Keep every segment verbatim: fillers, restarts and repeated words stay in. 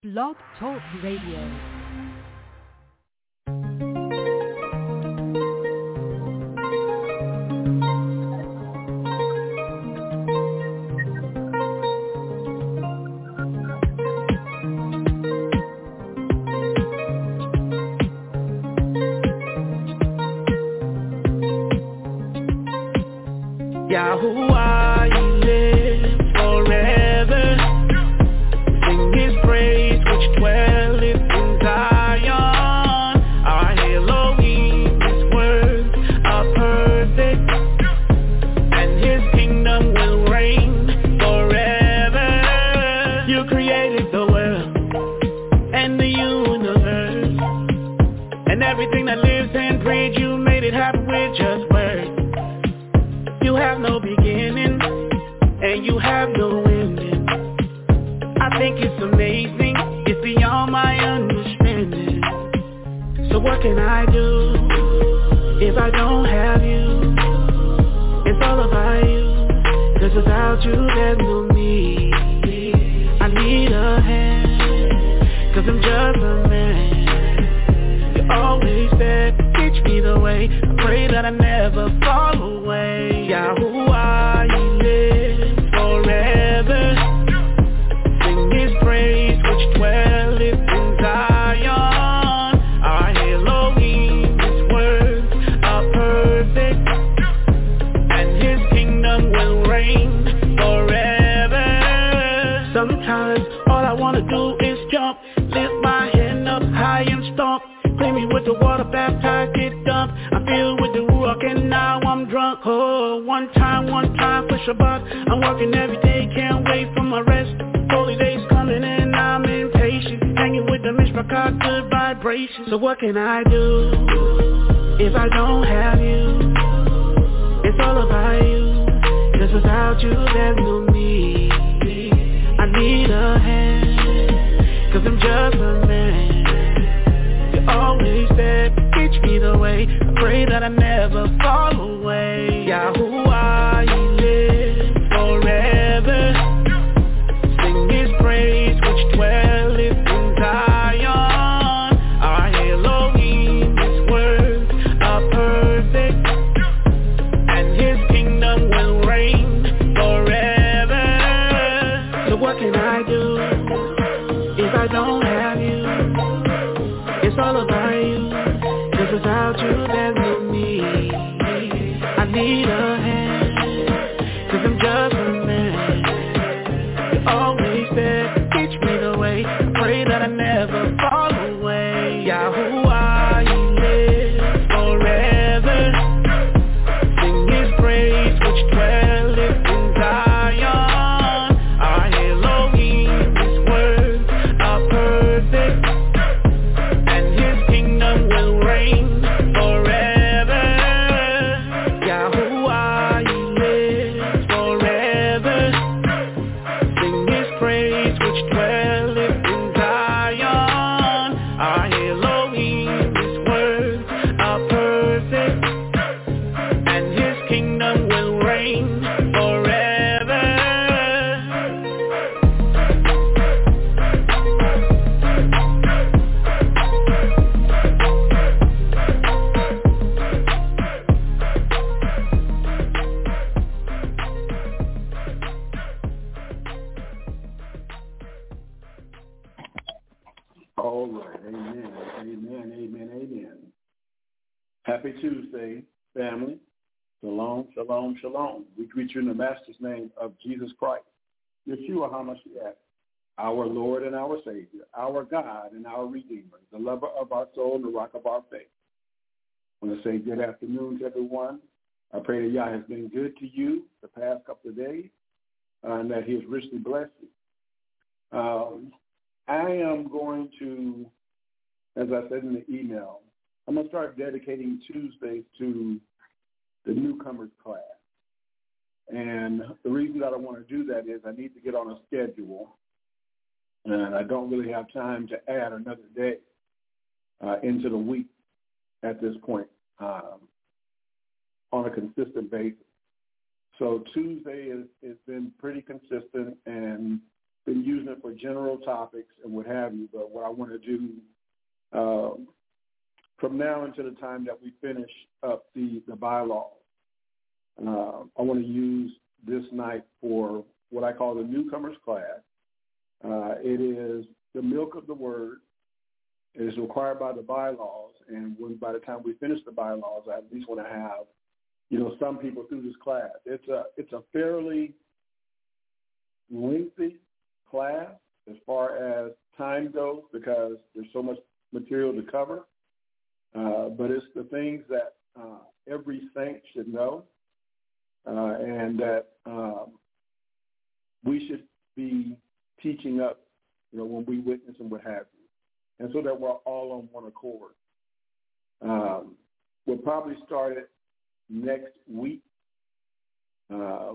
Blog Talk Radio. Yahuwah, you live forever. Sing his praise which dwelleth in Zion. Our Elohim, his words are perfect, and his kingdom will reign forever. You created the world and the universe, and everything that lives and breathes. You made it happen with just words. You have no beginning, and you have no ending. I think it's amazing, it's beyond my understanding. So what can I do if I don't have you? It's all about you, 'cause without you there's no me. I need a hand, 'cause I'm just a man. You're always there, teach me the way. I pray that I never fall away. Yahuwah, you live forever. Sing his praise which dwelleth in Zion. Our Elohim, his words are perfect, and his kingdom will reign forever. Sometimes all I wanna do is jump, lift my hand up high and stomp. Clean me with the water, baptize, get dumped. I'm filled with the Ruach and now I'm drunk. Oh, one time, one time for Shabbat. I'm working every day, can't wait for my rest. Holy days coming and I'm impatient. Hanging with the Mishpachah, good vibrations. So what can I do if I don't have you? It's all about you, 'cause without you there's no me. I need a hand, 'cause I'm just a man. Always there, teach me the way. I pray that I never fall away. Yahuwah, you live forever. Sing his praise which dwelleth in Zion. Our Elohim, his words are perfect, and his kingdom will reign forever. So what can I do if I don't have you? It's all about you, 'cause without you there's no me. I need a hand, 'cause I'm just a man. You're always there, teach me the way. I pray that I never fall away. Yahuwah, you live forever. Sing his praise which dwelleth in Zion. Our Elohim, his words are perfect, will reign forever. Yahuwah, you live forever. Sing his praise which dwelleth in Zion. Our Elohim, his words are perfect, and his kingdom will reign forever. All right. Amen. Amen. Amen. Amen. Happy Tuesday, family. Shalom, shalom, shalom. We greet you in the Master's name of Jesus Christ, Yeshua HaMashiach, our Lord and our Savior, our God and our Redeemer, the lover of our soul and the rock of our faith. I want to say good afternoon to everyone. I pray that Yah has been good to you the past couple of days, uh, and that he has richly blessed you. Um, I am going to, as I said in the email, I'm going to start dedicating Tuesdays to the newcomers class. And the reason that I want to do that is I need to get on a schedule, and I don't really have time to add another day uh, into the week at this point um, on a consistent basis. So Tuesday has, has been pretty consistent, and been using it for general topics and what have you, but what I want to do um, from now until the time that we finish up the, the bylaws, uh, I want to use this night for what I call the newcomers class. Uh, it is the milk of the word. It is required by the bylaws, and when by the time we finish the bylaws, I at least want to have, you know, some people through this class. It's a it's a fairly lengthy class as far as time goes because there's so much material to cover. Uh, but it's the things that uh, every saint should know, uh, and that um, we should be teaching up, you know, when we witness and what have you, and so that we're all on one accord. Um, we'll probably start it next week. Uh,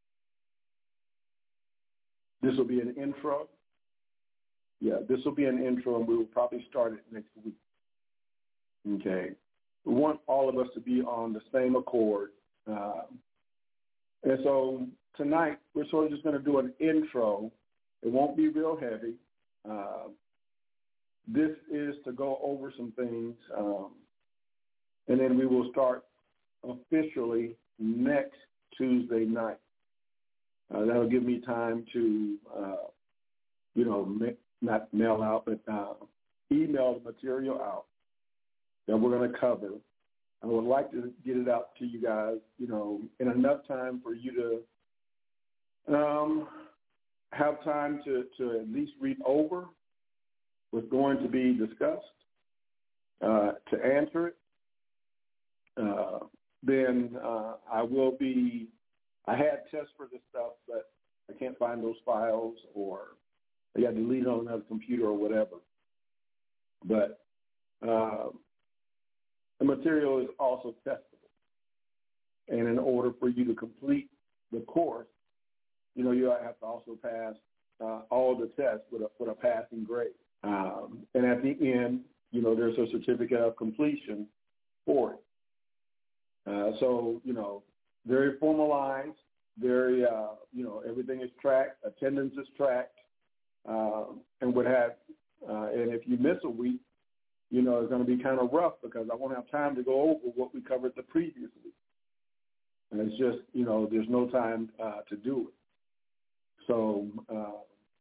this will be an intro. Yeah, this will be an intro, and we will probably start it next week. Okay. We want all of us to be on the same accord. Um, and so tonight, we're sort of just going to do an intro. It won't be real heavy. Uh, this is to go over some things, um, and then we will start officially next Tuesday night. Uh, that'll give me time to, uh, you know, ma- not mail out, but uh, email the material out that we're going to cover. I would like to get it out to you guys, you know, in enough time for you to um, have time to, to at least read over what's going to be discussed, uh, to answer it. Uh, then uh, I will be, I had tests for this stuff, but I can't find those files, or I got to delete it on another computer or whatever. But uh, the material is also testable. And in order for you to complete the course, you know, you have to also pass uh, all the tests with a, with a passing grade. Um, and at the end, you know, there's a certificate of completion for it. Uh, so, you know, very formalized, very, uh, you know, everything is tracked, attendance is tracked, uh, and what have you. Uh, and if you miss a week, you know, it's going to be kind of rough because I won't have time to go over what we covered the previous week. And it's just, you know, there's no time uh, to do it. So uh,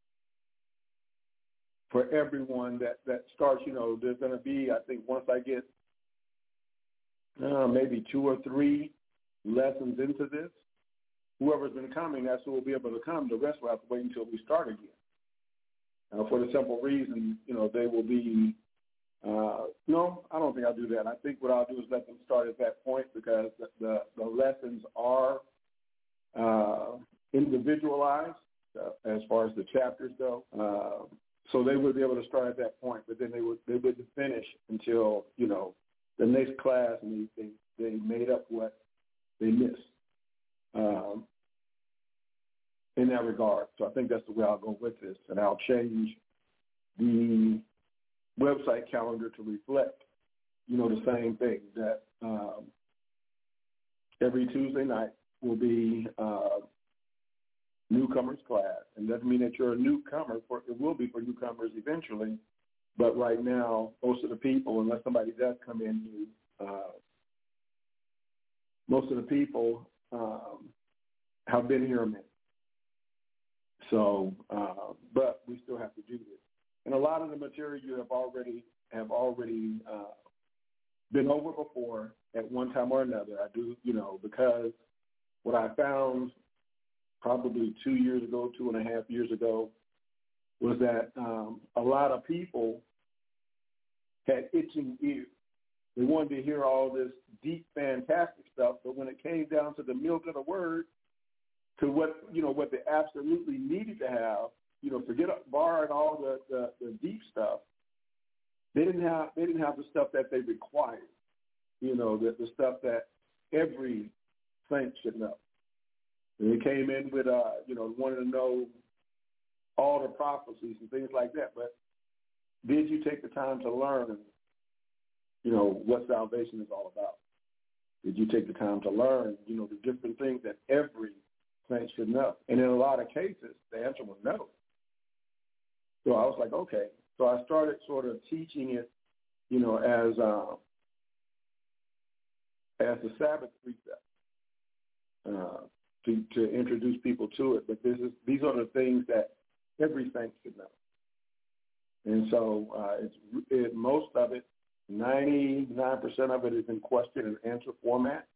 for everyone that, that starts, you know, there's going to be, I think once I get uh, maybe two or three lessons into this, whoever's been coming, that's who will be able to come. The rest will have to wait until we start again. Uh, for the simple reason, you know, they will be, uh, no, I don't think I'll do that. I think what I'll do is let them start at that point because the, the, the lessons are uh, individualized uh, as far as the chapters go. Uh, so they would be able to start at that point, but then they would they wouldn't finish until, you know, the next class, and they, they, they made up what they missed. Um, in that regard. So I think that's the way I'll go with this, and I'll change the website calendar to reflect, you know, the same thing, that um, every Tuesday night will be uh, newcomers class. And doesn't mean that you're a newcomer. For, it will be for newcomers eventually, but right now, most of the people, unless somebody does come in new, uh, most of the people um, have been here a minute. So, uh, but we still have to do this. And a lot of the material you have already have already uh, been over before at one time or another. I do, you know, because what I found probably two years ago, two and a half years ago, was that um, a lot of people had itching ears. They wanted to hear all this deep, fantastic stuff, but when it came down to the milk of the word, to what, you know, what they absolutely needed to have, you know, forget barring all the, the, the deep stuff, they didn't have they didn't have the stuff that they required, you know, the, the stuff that every saint should know. And they came in with, uh, you know, wanted to know all the prophecies and things like that. But did you take the time to learn, you know, what salvation is all about? Did you take the time to learn, you know, the different things that every saint should know? And in a lot of cases, the answer was no. So I was like, okay. So I started sort of teaching it, you know, as uh, as a Sabbath precept uh, to to introduce people to it. But this is these are the things that every saint should know. And so uh, it's it, most of it, ninety-nine percent of it is in question and answer format.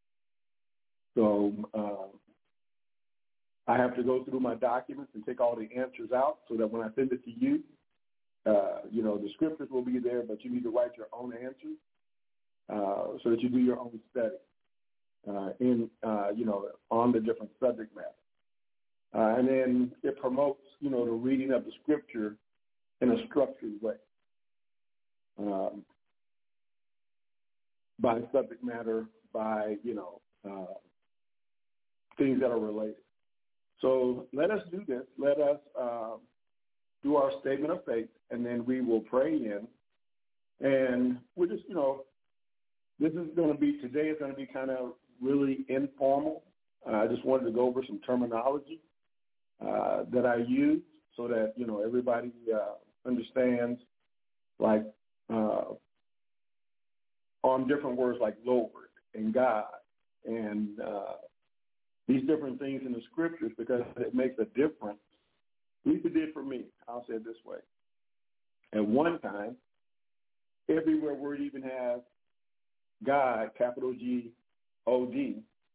So uh, I have to go through my documents and take all the answers out so that when I send it to you, uh, you know, the scriptures will be there, but you need to write your own answers uh, so that you do your own study uh, in, uh, you know, on the different subject matter. Uh, and then it promotes, you know, the reading of the scripture in a structured way um, by subject matter, by, you know, uh, things that are related. So let us do this. Let us uh, do our statement of faith, and then we will pray in. And we're just, you know, this is going to be, today is going to be kind of really informal. Uh, I just wanted to go over some terminology uh, that I use so that, you know, everybody uh, understands, like, uh, on different words like Lord and God and uh, these different things in the scriptures, because it makes a difference. At least it did for me. I'll say it this way. At one time, everywhere where it even has God, capital G O D,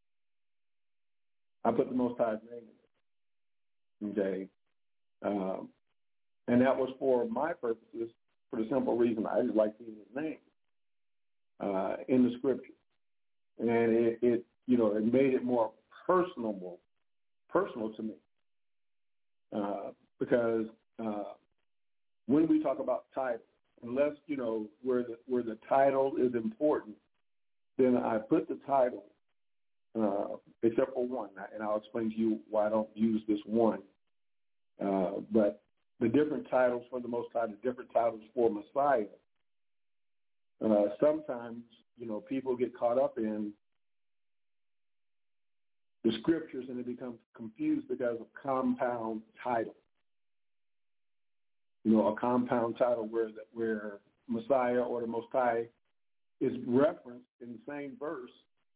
I put the Most High's name in it. Okay? Um, and that was for my purposes, for the simple reason I just like seeing his name uh, in the scripture. And it, it, you know, it made it more personable, personal to me. Uh, because uh, when we talk about title, unless, you know, where the, where the title is important, then I put the title, uh, except for one, and I'll explain to you why I don't use this one. Uh, but the different titles for the Most High, the different titles for Messiah, uh, sometimes, you know, people get caught up in the scriptures and they become confused because of compound titles. You know, a compound title where the, where Messiah or the Most High is referenced in the same verse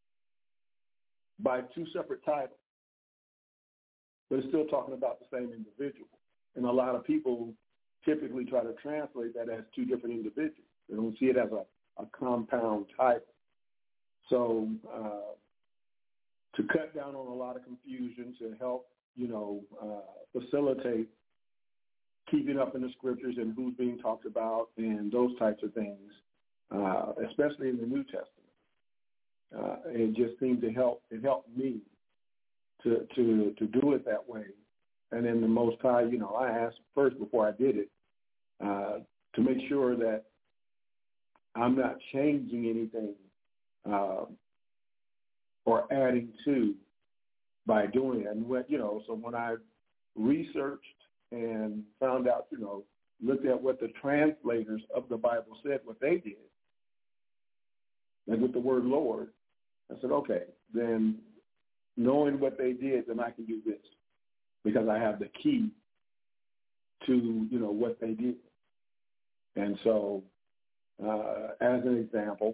by two separate titles, but it's still talking about the same individual. And a lot of people typically try to translate that as two different individuals. They don't see it as a, a compound title. So uh, to cut down on a lot of confusion, to help, you know, uh, facilitate keeping up in the scriptures and who's being talked about and those types of things, uh, especially in the New Testament. Uh, it just seemed to help, it helped me to, to, to do it that way. And then the Most High, you know, I asked first before I did it uh, to make sure that I'm not changing anything uh, or adding to by doing it. And, when, you know, so when I researched and found out, you know, looked at what the translators of the Bible said, what they did, like with the word Lord, I said, okay, then knowing what they did, then I can do this because I have the key to, you know, what they did. And so uh, as an example,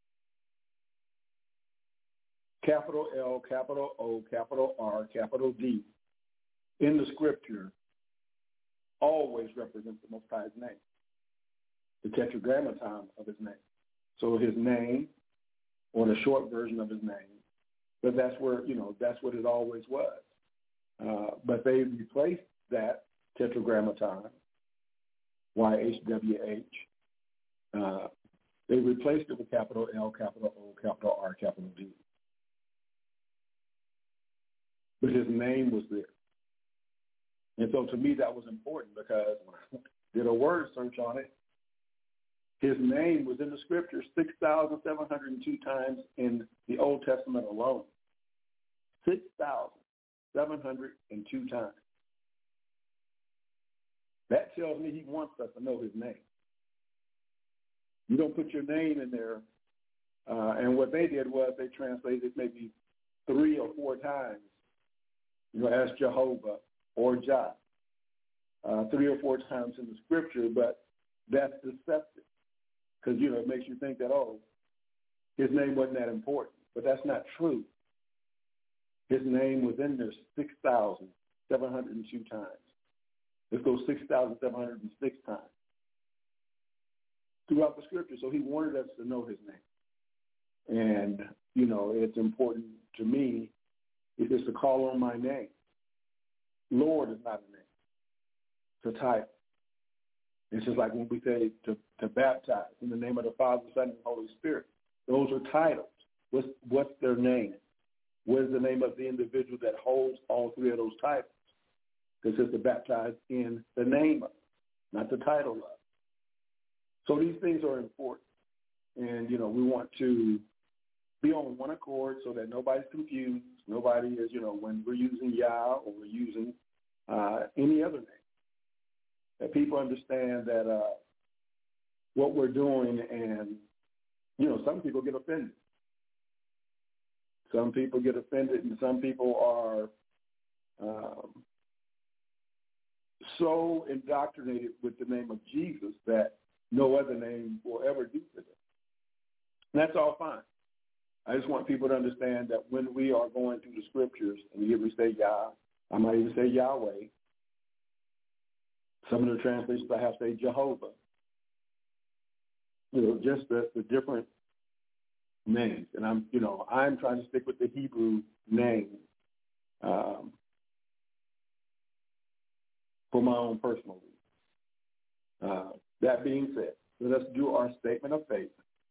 capital L, capital O, capital R, capital D in the scripture always represents the Most High's name, the tetragrammaton of his name. So his name, or the short version of his name, but that's where, you know, that's what it always was. Uh, but they replaced that tetragrammaton, Y H W H, uh, they replaced it with capital L, capital O, capital R, capital D. But his name was there. And so to me that was important because when I did a word search on it, his name was in the scripture six thousand seven hundred two times in the Old Testament alone. six thousand seven hundred two times. That tells me he wants us to know his name. You don't put your name in there. Uh, and what they did was they translated maybe three or four times, you know, as Jehovah or Jah. uh, three or four times in the scripture, but that's deceptive because, you know, it makes you think that, oh, his name wasn't that important. But that's not true. His name was in there six thousand seven hundred two times. Let's go six thousand seven hundred six times throughout the scripture. So he wanted us to know his name. And, you know, it's important to me if it's to call on my name. Lord is not a name. It's a title. It's just like when we say to, to baptize in the name of the Father, Son, and Holy Spirit. Those are titles. What's, what's their name? What is the name of the individual that holds all three of those titles? Because it's to baptize in the name of, not the title of. So these things are important. And, you know, we want to be on one accord so that nobody's confused. Nobody is, you know, when we're using Yah or we're using uh, any other name. That people understand that uh, what we're doing, and, you know, some people get offended. Some people get offended, and some people are um, so indoctrinated with the name of Jesus that no other name will ever do for them. And that's all fine. I just want people to understand that when we are going through the scriptures, and you hear me say Yah, I might even say Yahweh. Some of the translations perhaps say Jehovah. You know, just the, the different names. And I'm, you know, I'm trying to stick with the Hebrew name um, for my own personal reason. Uh, that being said, let us do our statement of faith.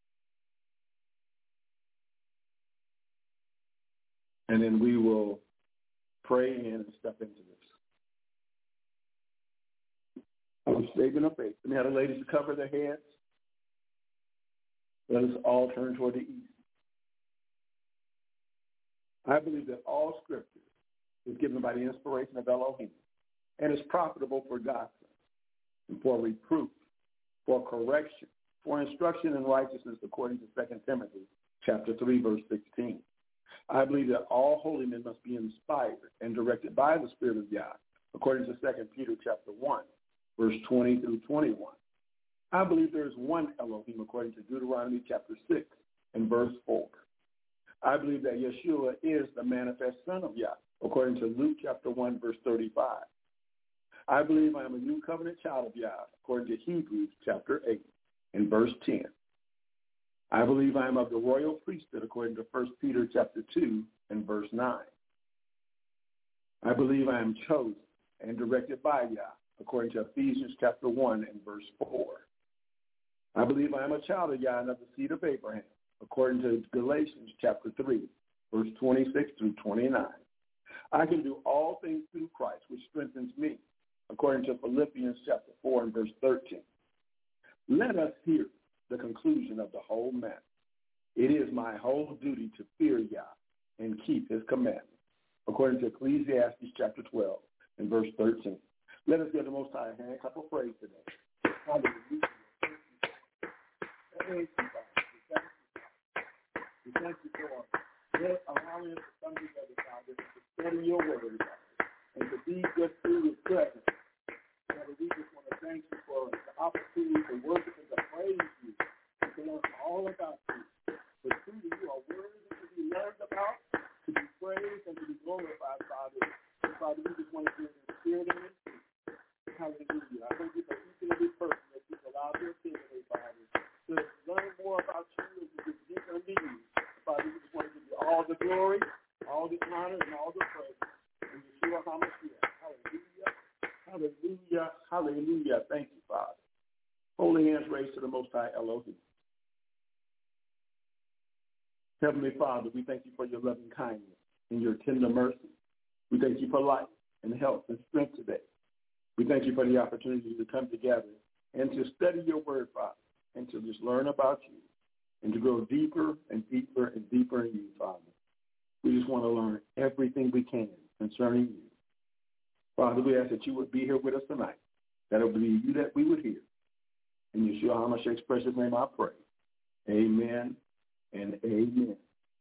And then we will pray in and step into this. Our statement of faith. Let me have the ladies to cover their heads. Let us all turn toward the east. I believe that all scripture is given by the inspiration of Elohim and is profitable for doctrine, and for reproof, for correction, for instruction in righteousness, according to Second Timothy chapter three, verse sixteen. I believe that all holy men must be inspired and directed by the Spirit of Yah, according to Second Peter chapter one, verse twenty through twenty-one. I believe there is one Elohim, according to Deuteronomy chapter six and verse four. I believe that Yeshua is the manifest Son of Yah, according to Luke chapter one, verse thirty-five. I believe I am a new covenant child of Yah, according to Hebrews chapter eight and verse ten. I believe I am of the royal priesthood, according to First Peter chapter two and verse nine. I believe I am chosen and directed by Yah, according to Ephesians chapter one and verse four. I believe I am a child of Yah and of the seed of Abraham, according to Galatians chapter three, verse twenty-six through twenty-nine. I can do all things through Christ, which strengthens me, according to Philippians chapter four and verse thirteen. Let us hear the conclusion of the whole matter. It is my whole duty to fear Yah and keep his commandments, according to Ecclesiastes chapter twelve and verse thirteen. Let us give the Most High a hand clap of praise today. Hallelujah. Thank you, God. We thank you for allowing us to come together, Father, to study your word, and to be just through your presence. Father, we just want to thank you for the opportunity to worship and to praise you, and to learn all about you. For truly, you are worthy to be learned about, to be praised, and to be glorified, Father. And Father, we just want to do it in spirit and in truth. Hallelujah. I thank you for each and every person that you've allowed to attend today, Father, to learn more about you and to get deeper into you. Father, we just want to give you all the glory, all the honor, and all the praise. And Yeshua HaMashiach. Hallelujah. Hallelujah. Hallelujah. Thank you, Father. Holy hands raised to the Most High Elohim. Heavenly Father, we thank you for your loving kindness and your tender mercy. We thank you for life and health and strength today. We thank you for the opportunity to come together and to study your word, Father, and to just learn about you and to grow deeper and deeper and deeper in you, Father. We just want to learn everything we can concerning you. Father, we ask that you would be here with us tonight, that it would be you that we would hear. In Yeshua HaMashiach's precious name I pray. Amen and amen.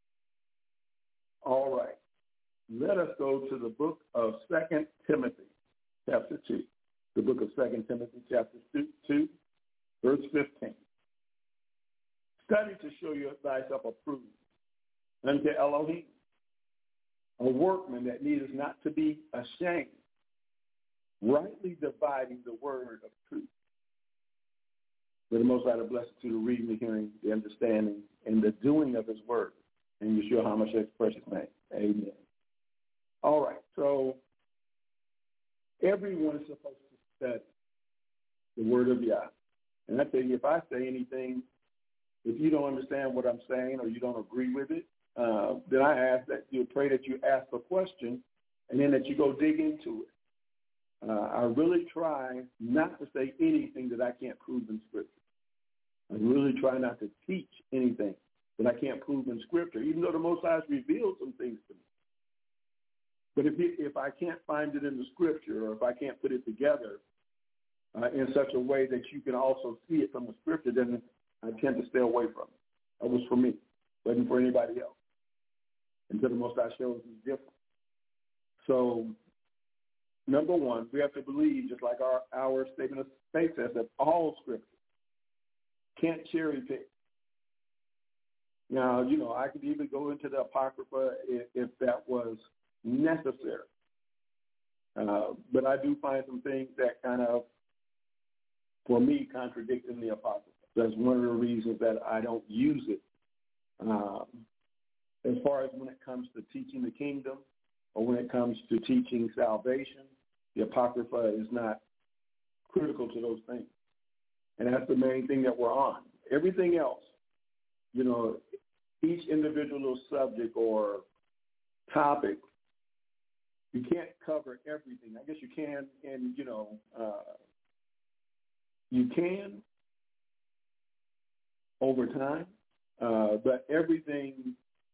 All right. Let us go to the book of Second Timothy, chapter two. the book of Second Timothy chapter two, verse fifteen. Study to show your thyself approved unto Elohim, a workman that needeth not to be ashamed, rightly dividing the word of truth. For the Most High to bless you to the reading, the hearing, the understanding, and the doing of his word. And Yeshua HaMashiach's precious name. Amen. All right, so everyone is supposed to study the word of Yah. And I tell you, if I say anything, if you don't understand what I'm saying or you don't agree with it, uh, then I ask that you pray that you ask a question and then that you go dig into it. Uh, I really try not to say anything that I can't prove in Scripture. I really try not to teach anything that I can't prove in Scripture, even though the Most High has revealed some things to me. But if, it, if I can't find it in the Scripture, or if I can't put it together uh, in such a way that you can also see it from the Scripture, then I tend to stay away from it. That was for me. It wasn't for anybody else. Until the Most High shows is different. So, number one, we have to believe, just like our, our statement of faith says, that all Scripture can't cherry pick. Now, you know, I could even go into the Apocrypha if, if that was necessary. Uh, but I do find some things that kind of, for me, contradict in the Apocrypha. That's one of the reasons that I don't use it. Um, as far as when it comes to teaching the kingdom or when it comes to teaching salvation, the Apocrypha is not critical to those things. And that's the main thing that we're on. Everything else, you know, each individual subject or topic, you can't cover everything. I guess you can, and, you know, uh, you can over time, uh, but everything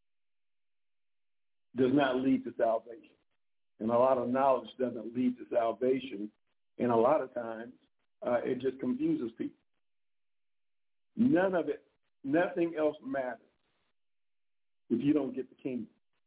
does not lead to salvation. And a lot of knowledge doesn't lead to salvation. And a lot of times, uh, it just confuses people. None of it, nothing else matters if you don't get the kingdom.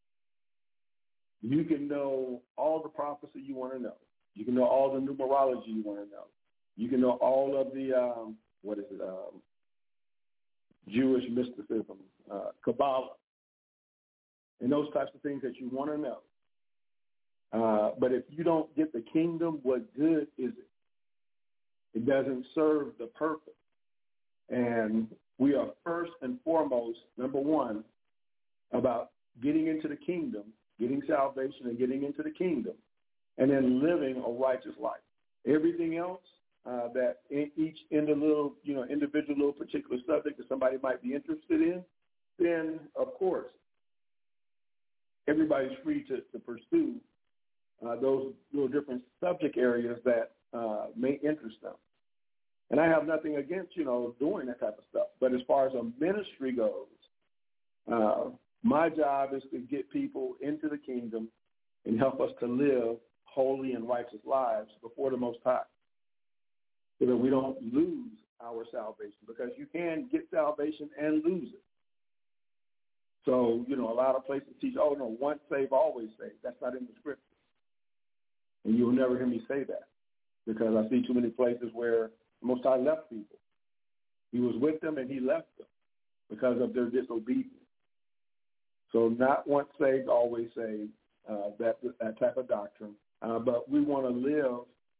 You can know all the prophecy you want to know. You can know all the numerology you want to know. You can know all of the, um, what is it, um, Jewish mysticism, uh, Kabbalah, and those types of things that you want to know. Uh, but if you don't get the kingdom, what good is it? It doesn't serve the purpose. And we are first and foremost, number one, about getting into the kingdom, getting salvation and getting into the kingdom, and then living a righteous life. Everything else uh, that in each individual, you know, individual little particular subject that somebody might be interested in, then, of course, everybody's free to, to pursue uh, those little different subject areas that uh, may interest them. And I have nothing against, you know, doing that type of stuff. But as far as a ministry goes, uh, my job is to get people into the kingdom and help us to live holy and righteous lives before the Most High, so that we don't lose our salvation, because you can get salvation and lose it. So, you know, a lot of places teach, oh, no, once saved, always saved. That's not in the Scripture. And you'll never hear me say that, because I see too many places where the Most High left people. He was with them and he left them because of their disobedience. So not once saved, always saved, uh, that, that type of doctrine. Uh, but we want to live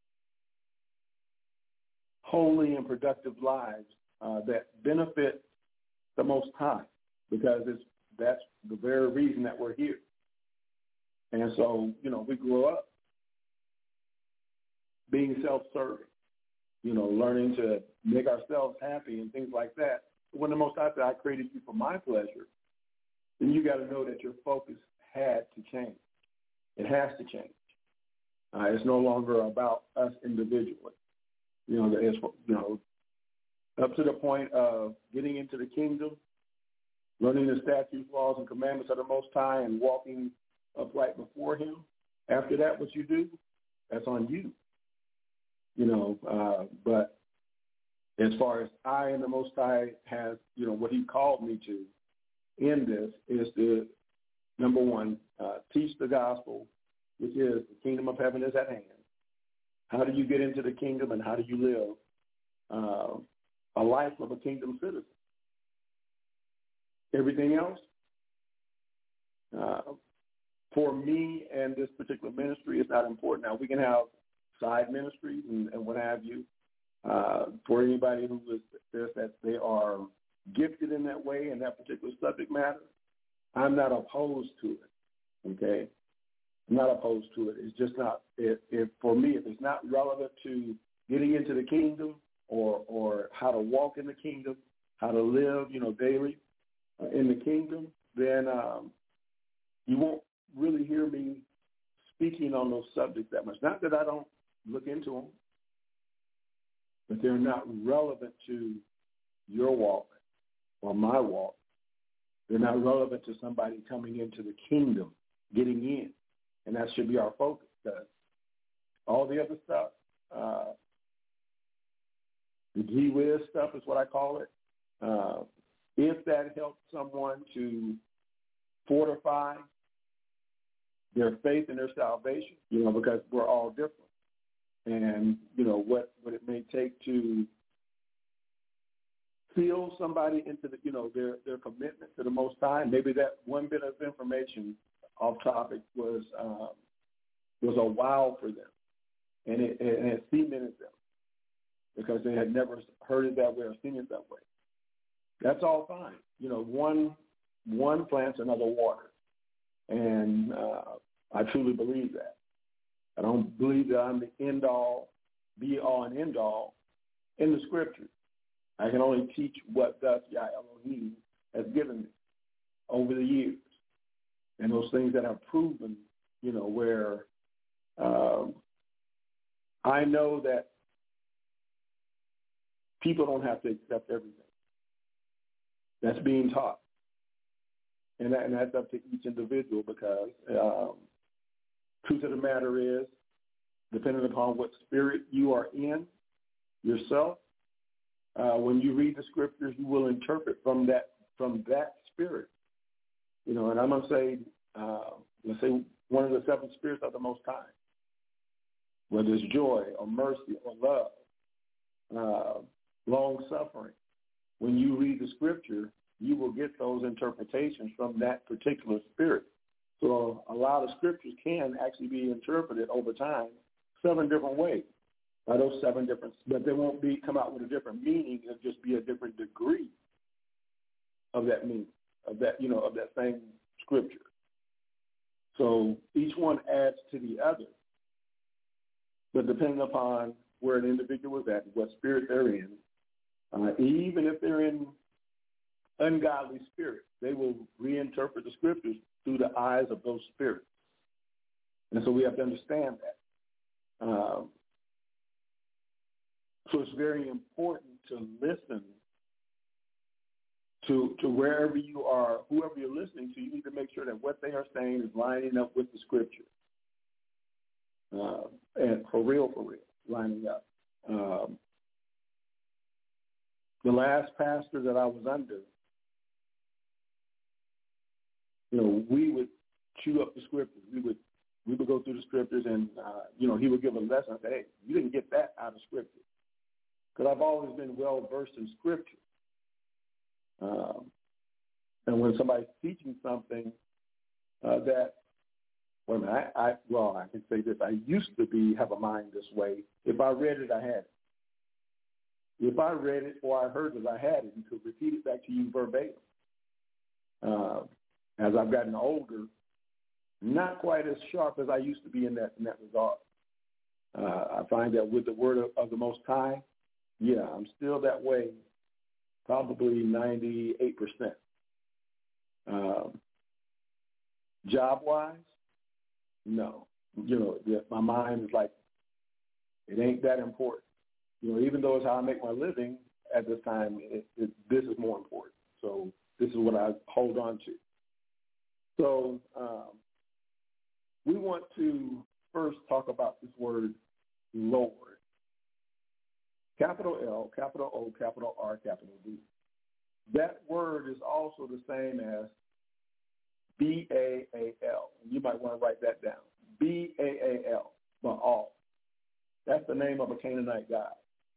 holy and productive lives uh, that benefit the Most High, because it's, that's the very reason that we're here. And so, you know, we grew up being self-serving, you know, learning to make ourselves happy and things like that. When the Most High said, I created you for my pleasure, then you got to know that your focus had to change. It has to change. Uh, it's no longer about us individually. You know, it's, you know, up to the point of getting into the kingdom, learning the statutes, laws, and commandments of the Most High, and walking upright before him. After that, what you do, that's on you. You know, uh, but as far as I and the Most High has, you know, what he called me to in this is to, number one, uh, teach the gospel, which is the kingdom of heaven is at hand. How do you get into the kingdom, and how do you live uh, a life of a kingdom citizen? Everything else, uh, for me and this particular ministry, is not important. Now, we can have side ministries and, and what have you. Uh, for anybody who is says that they are gifted in that way, in that particular subject matter, I'm not opposed to it, okay? I'm not opposed to it. It's just not, if, if for me, if it's not relevant to getting into the kingdom or or how to walk in the kingdom, how to live, you know, daily uh, in the kingdom, then um, you won't really hear me speaking on those subjects that much. Not that I don't look into them, but they're not relevant to your walk or my walk. They're not relevant to somebody coming into the kingdom, getting in. And that should be our focus. Because all the other stuff, uh, the gee whiz stuff is what I call it. Uh, if that helps someone to fortify their faith and their salvation, you know, because we're all different. And, you know, what, what it may take to seal somebody into the, you know, their, their commitment to the Most High. Maybe that one bit of information off topic was um, was a wow for them, and it, and it cemented them because they had never heard it that way or seen it that way. That's all fine. You know, one one plants, another water, and uh, I truly believe that. I don't believe that I'm the end all, be all and end all in the scriptures. I can only teach what thus Yah Elohim has given me over the years. And those things that have proven, you know, where um, I know that people don't have to accept everything that's being taught. And, that, and that's up to each individual because um, truth of the matter is, depending upon what spirit you are in yourself, uh, when you read the scriptures, you will interpret from that from that spirit. You know, and I'm going to say, uh, let's say one of the seven spirits of the Most High, whether it's joy or mercy or love, uh, long-suffering. When you read the scripture, you will get those interpretations from that particular spirit. So a lot of scriptures can actually be interpreted over time seven different ways. By those seven different, but they won't be come out with a different meaning. It'll just be a different degree of that meaning, of that, you know, of that same scripture. So each one adds to the other. But depending upon where an individual is at, what spirit they're in, uh, even if they're in ungodly spirits, they will reinterpret the scriptures through the eyes of those spirits. And so we have to understand that. Um, so it's very important to listen to to wherever you are, whoever you're listening to. You need to make sure that what they are saying is lining up with the scripture. Uh, and for real, for real, lining up. Um, the last pastor that I was under, you know, we would chew up the scriptures. We would we would go through the scriptures, and uh, you know, he would give a lesson. I say, hey, you didn't get that out of scripture, because I've always been well versed in scripture. Um, and when somebody's teaching something uh, that, well, I, I, well, I can say this: I used to be have a mind this way. If I read it, I had it. If I read it or I heard it, I had it, and could repeat it back to you verbatim. Uh, as I've gotten older, not quite as sharp as I used to be in that in that regard. Uh, I find that with the word of, of the Most High, yeah, I'm still that way, probably ninety-eight percent. Um, job-wise, no. You know, yeah, my mind is like, it ain't that important. You know, even though it's how I make my living at this time, it, it, this is more important. So this is what I hold on to. So um, we want to first talk about this word, Lord. Capital L, capital O, capital R, capital D. That word is also the same as B A A L. You might want to write that down. B A A L, Baal. That's the name of a Canaanite god.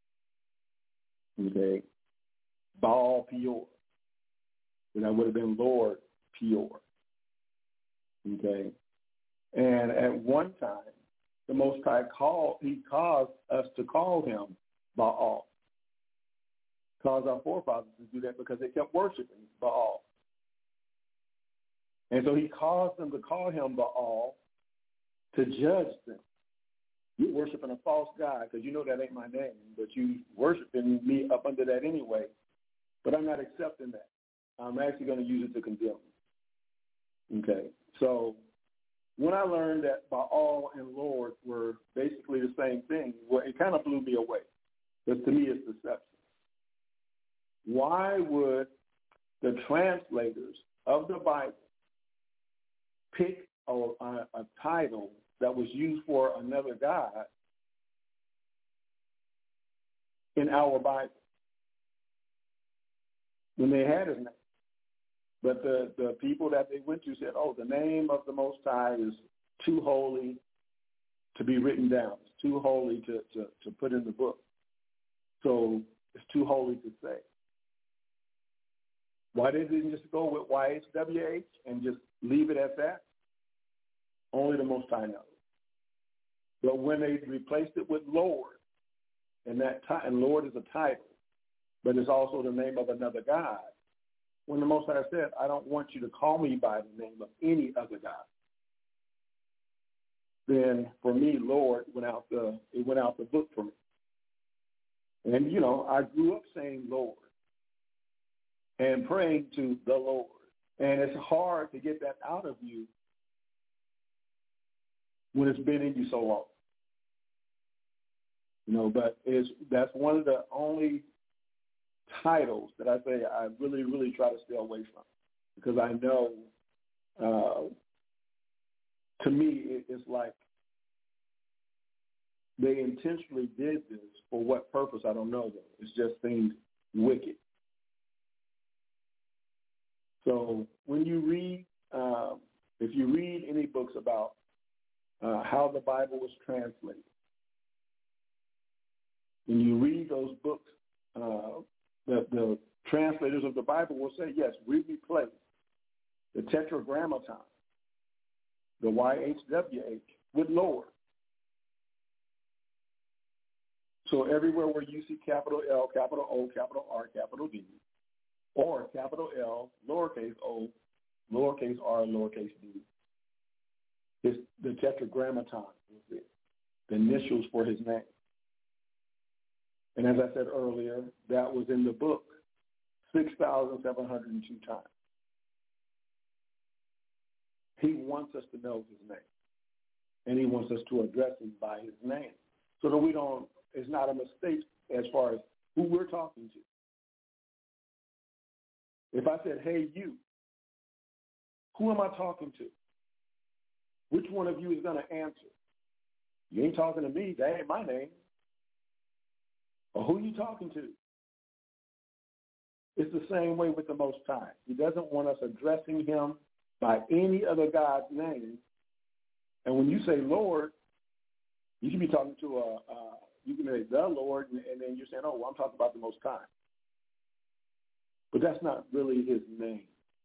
Okay. Baal Peor. And that would have been Lord Peor. Okay. And at one time, the Most High called, he caused us to call him Baal. Caused our forefathers to do that because they kept worshiping Baal. And so he caused them to call him Baal to judge them. You're worshiping a false god because you know that ain't my name, but you worshiping me up under that anyway. But I'm not accepting that. I'm actually going to use it to condemn you. Okay. So when I learned that Baal and Lord were basically the same thing, well, it kind of blew me away. Because to me, it's deception. Why would the translators of the Bible pick a, a, a title that was used for another God in our Bible when they had his name? But the, the people that they went to said, oh, the name of the Most High is too holy to be written down. It's too holy to, to, to put in the book. So it's too holy to say. Why they didn't just go with Y H W H and just leave it at that? Only the Most High knows. But when they replaced it with Lord, and that ti- and Lord is a title, but it's also the name of another God, when the Most High said, I don't want you to call me by the name of any other God, then for me, Lord went out the it went out the book for me. And, you know, I grew up saying Lord and praying to the Lord. And it's hard to get that out of you when it's been in you so long. You know, but it's, that's one of the only titles that I say I really, really try to stay away from, because I know, uh, to me, it, it's like they intentionally did this. For what purpose, I don't know, though. It's just seemed wicked. So when you read, uh, if you read any books about uh, how the Bible was translated, when you read those books, uh, the, the translators of the Bible will say, yes, we replaced the Tetragrammaton, the Y H W H, with Lord. So everywhere where you see capital L, capital O, capital R, capital D, or capital L, lowercase o, lowercase r, lowercase d, it's the Tetragrammaton, the initials for his name. And as I said earlier, that was in the book six thousand seven hundred two times. He wants us to know his name, and he wants us to address him by his name, so that we don't, it's not a mistake as far as who we're talking to. If I said, hey, you, who am I talking to? Which one of you is going to answer? You ain't talking to me. That ain't my name. Or who are you talking to? It's the same way with the Most High. He doesn't want us addressing him by any other God's name. And when you say Lord, you can be talking to a, uh, you can say the Lord, and, and then you're saying, oh, well, I'm talking about the Most High. But that's not really his name.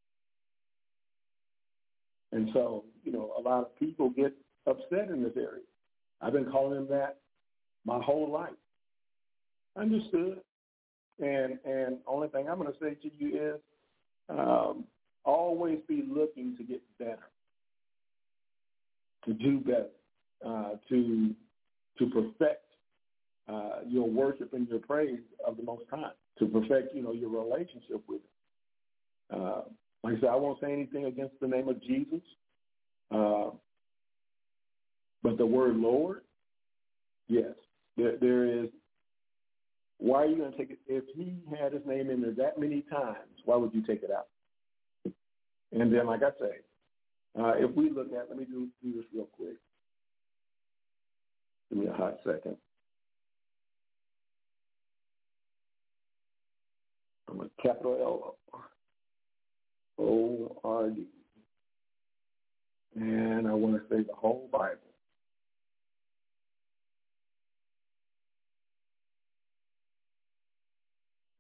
And so, you know, a lot of people get upset in this area. I've been calling him that my whole life. Understood. And and only thing I'm going to say to you is um, always be looking to get better, to do better, uh, to to perfect uh, your worship and your praise of the Most High, to perfect, you know, your relationship with him. Uh, like I said, I won't say anything against the name of Jesus, uh, but the word Lord, yes, there, there is. Why are you going to take it? If he had his name in there that many times, why would you take it out? And then, like I say, uh, if we look at, let me do, do this real quick. Give me a hot second. I'm a capital L O R D. And I want to say the whole Bible.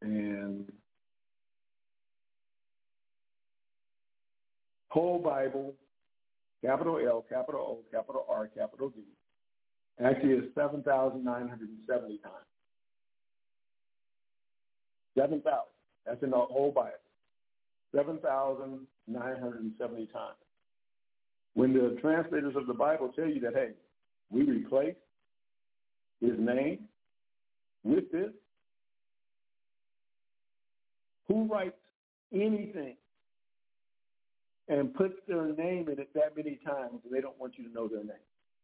And whole Bible, capital L, capital O, capital R, capital D, actually is seven thousand nine hundred seventy times. seven thousand. That's in the whole Bible. seven thousand nine hundred seventy times. When the translators of the Bible tell you that, hey, we replace his name with this, who writes anything and puts their name in it that many times and they don't want you to know their name?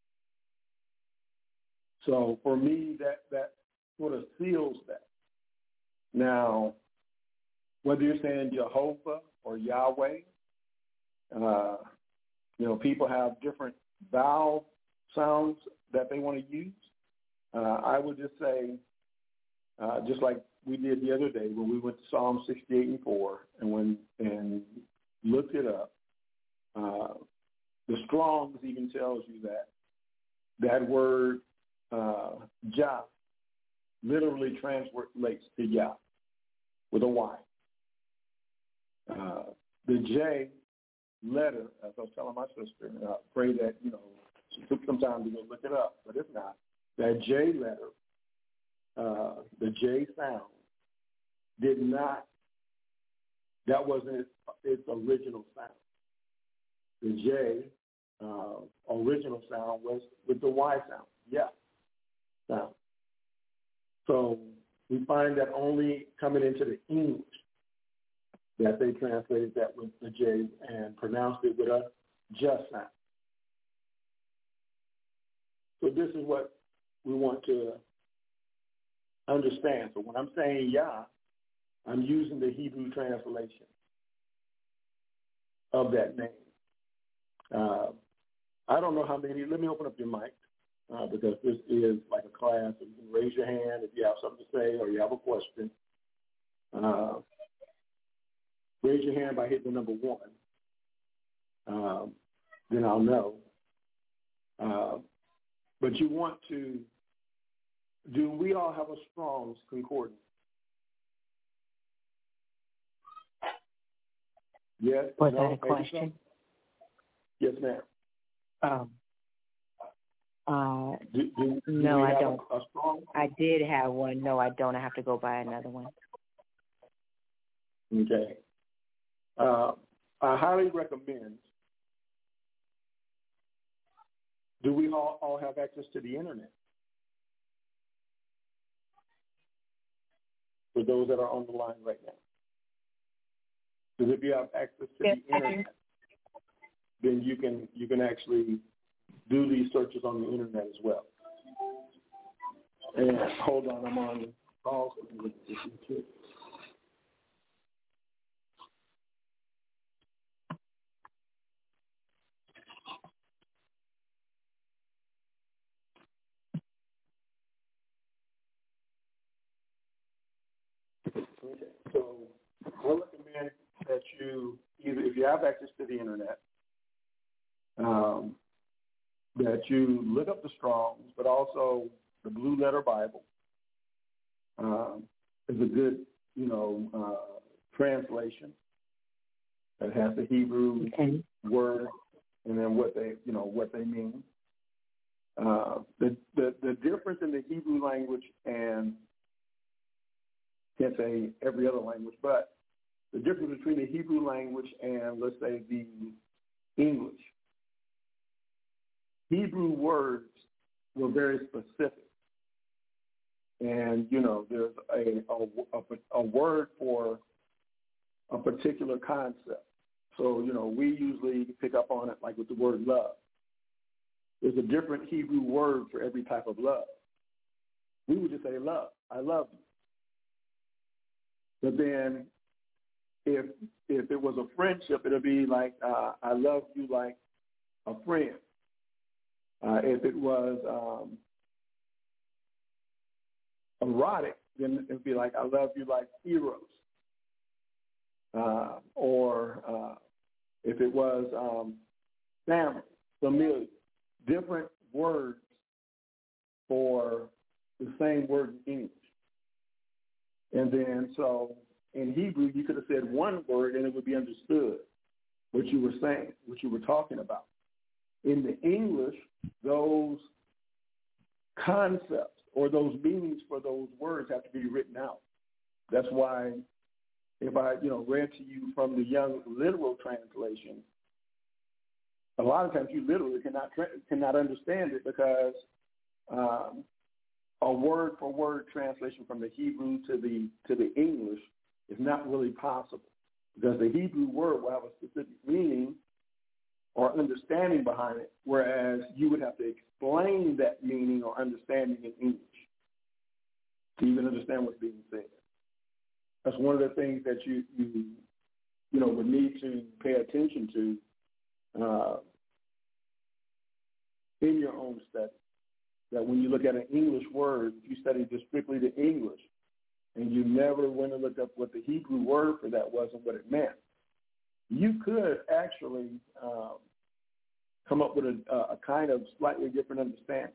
So for me, that, that sort of seals that. Now, whether you're saying Jehovah or Yahweh, uh, you know, people have different vowel sounds that they want to use. Uh, I would just say, uh, just like we did the other day when we went to Psalm sixty-eight and four and when and looked it up, uh, the Strong's even tells you that that word uh, Jah literally translates to Yah with a Y. Uh, the J letter, as I was telling my sister, and I pray that, you know, she took some time to go look it up, but if not, that J letter, uh, the J sound, did not, that wasn't its, its original sound. The J uh, original sound was with the Y sound, yeah, sound. So we find that only coming into the English that they translated that with the J and pronounced it with a just sound. So this is what we want to understand. So when I'm saying Yah, I'm using the Hebrew translation of that name. Uh, I don't know how many, let me open up your mic uh, because this is like a class. So you can raise your hand if you have something to say or you have a question. Uh, raise your hand by hitting the number one. Um, then I'll know. Uh, but you want to, do we all have a Strong's Concordance? Yes. Was no, that a question? Yes, ma'am. Um, uh, do, do, do no, I don't. A, a strong? I did have one. No, I don't. I have to go buy another one. Okay. Uh, I highly recommend, do we all, all have access to the internet? For those that are on the line right now. Because if you have access to yes, the internet, then you can you can actually do these searches on the internet as well. And hold on, I'm on call. Okay, so I recommend that you either, if you have access to the internet, um, that you look up the Strong's, but also the Blue Letter Bible um, is a good, you know, uh, translation that has the Hebrew okay. word and then what they, you know, what they mean. Uh, the, the the difference in the Hebrew language and can't say every other language, but the difference between the Hebrew language and, let's say, the English. Hebrew words were very specific. And, you know, there's a, a, a, a word for a particular concept. So, you know, we usually pick up on it like with the word love. There's a different Hebrew word for every type of love. We would just say love. I love you. But then if if it was a friendship, it would be like, uh, I love you like a friend. Uh, if it was um, erotic, then it would be like, I love you like Eros. Uh, or uh, if it was um, family, familiar, different words for the same word in English. And then so in Hebrew, you could have said one word and it would be understood what you were saying, what you were talking about. In the English, those concepts or those meanings for those words have to be written out. That's why if I, you know, read to you from the Young Literal Translation, a lot of times you literally cannot cannot understand it because um, a word for word translation from the Hebrew to the to the English is not really possible because the Hebrew word will have a specific meaning or understanding behind it, whereas you would have to explain that meaning or understanding in English to even understand what's being said. That's one of the things that you you, you know would need to pay attention to uh, in your own study. That when you look at an English word, if you study just strictly the English, and you never went and looked up what the Hebrew word for that was and what it meant, you could actually um, come up with a, a kind of slightly different understanding,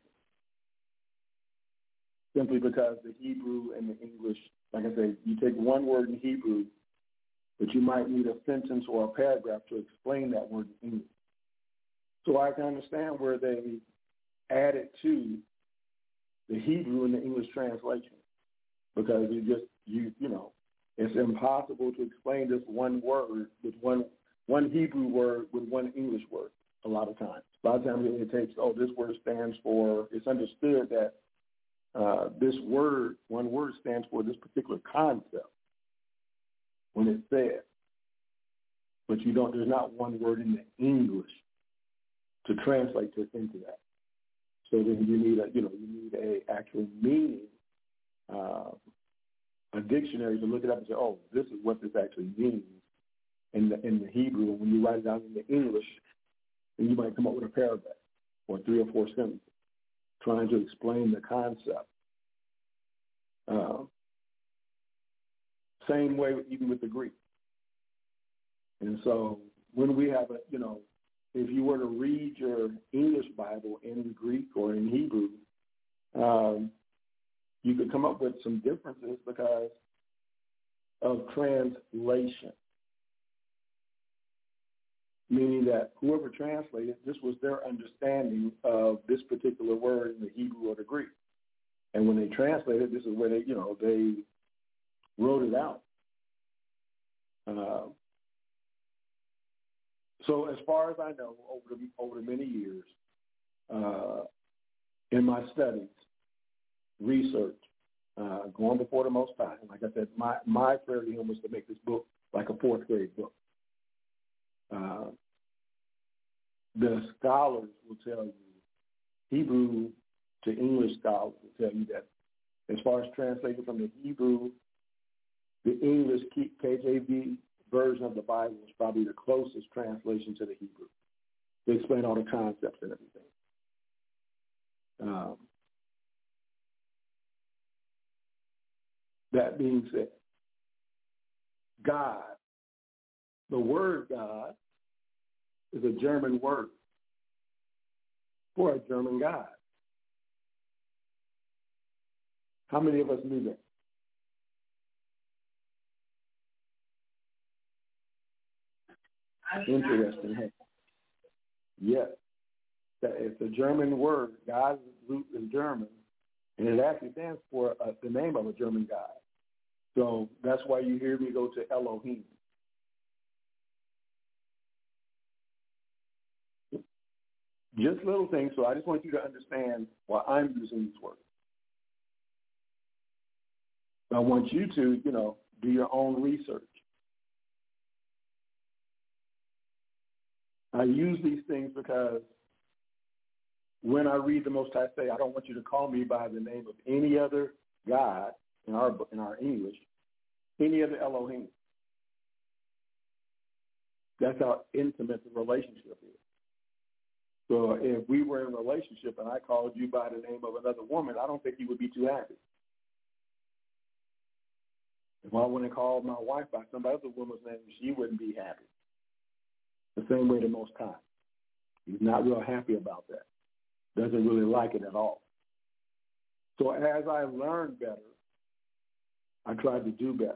simply because the Hebrew and the English, like I said, you take one word in Hebrew, but you might need a sentence or a paragraph to explain that word in English. So I can understand where they added to the Hebrew and the English translation, because you just, you you know, it's impossible to explain this one word with one one Hebrew word with one English word a lot of times. A lot of times it takes, oh, this word stands for, it's understood that uh, this word, one word stands for this particular concept when it's said. But you don't, there's not one word in the English to translate this into that. So then you need a, you know, you need a actual meaning, uh, a dictionary to look it up and say, oh, this is what this actually means in the in the Hebrew. When you write it down in the English, then you might come up with a paragraph or three or four sentences trying to explain the concept. Uh, same way even with the Greek. And so when we have a, you know, if you were to read your English Bible in Greek or in Hebrew, um, you could come up with some differences because of translation, meaning that whoever translated, this was their understanding of this particular word in the Hebrew or the Greek. And when they translated, this is where they, you know, they wrote it out. Uh, so as far as I know, over the, over the many years, uh, in my studies, research, uh, going before the Most High, like I said, my, my prayer to him was to make this book like a fourth grade book. Uh, the scholars will tell you, Hebrew to English scholars will tell you that as far as translating from the Hebrew, the English K J V version of the Bible is probably the closest translation to the Hebrew. They explain all the concepts and everything. Um, that being said, God, the word God, is a German word for a German God. How many of us knew that? Interesting. Hey? Yes. It's a German word. God's root is German, and it actually stands for uh, the name of a German God. So that's why you hear me go to Elohim. Just little things, so I just want you to understand why I'm using these words. I want you to, you know, do your own research. I use these things because when I read the Most High say, I don't want you to call me by the name of any other God in our in our English, any other Elohim. That's how intimate the relationship is. So if we were in a relationship and I called you by the name of another woman, I don't think you would be too happy. If I went and called my wife by some other woman's name, she wouldn't be happy. The same way the Most High. He's not real happy about that. Doesn't really like it at all. So as I learn better I tried to do better.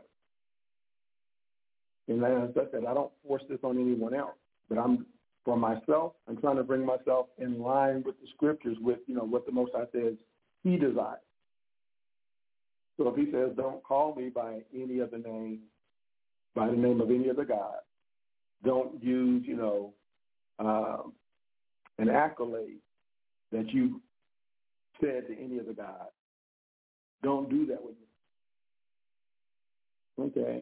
And as I said, I don't force this on anyone else, but I'm, for myself, I'm trying to bring myself in line with the scriptures, with, you know, what the Most High says he desires. So if he says, don't call me by any other name, by the name of any other God, don't use, you know, um, an accolade that you said to any other God. Don't do that with me. Okay.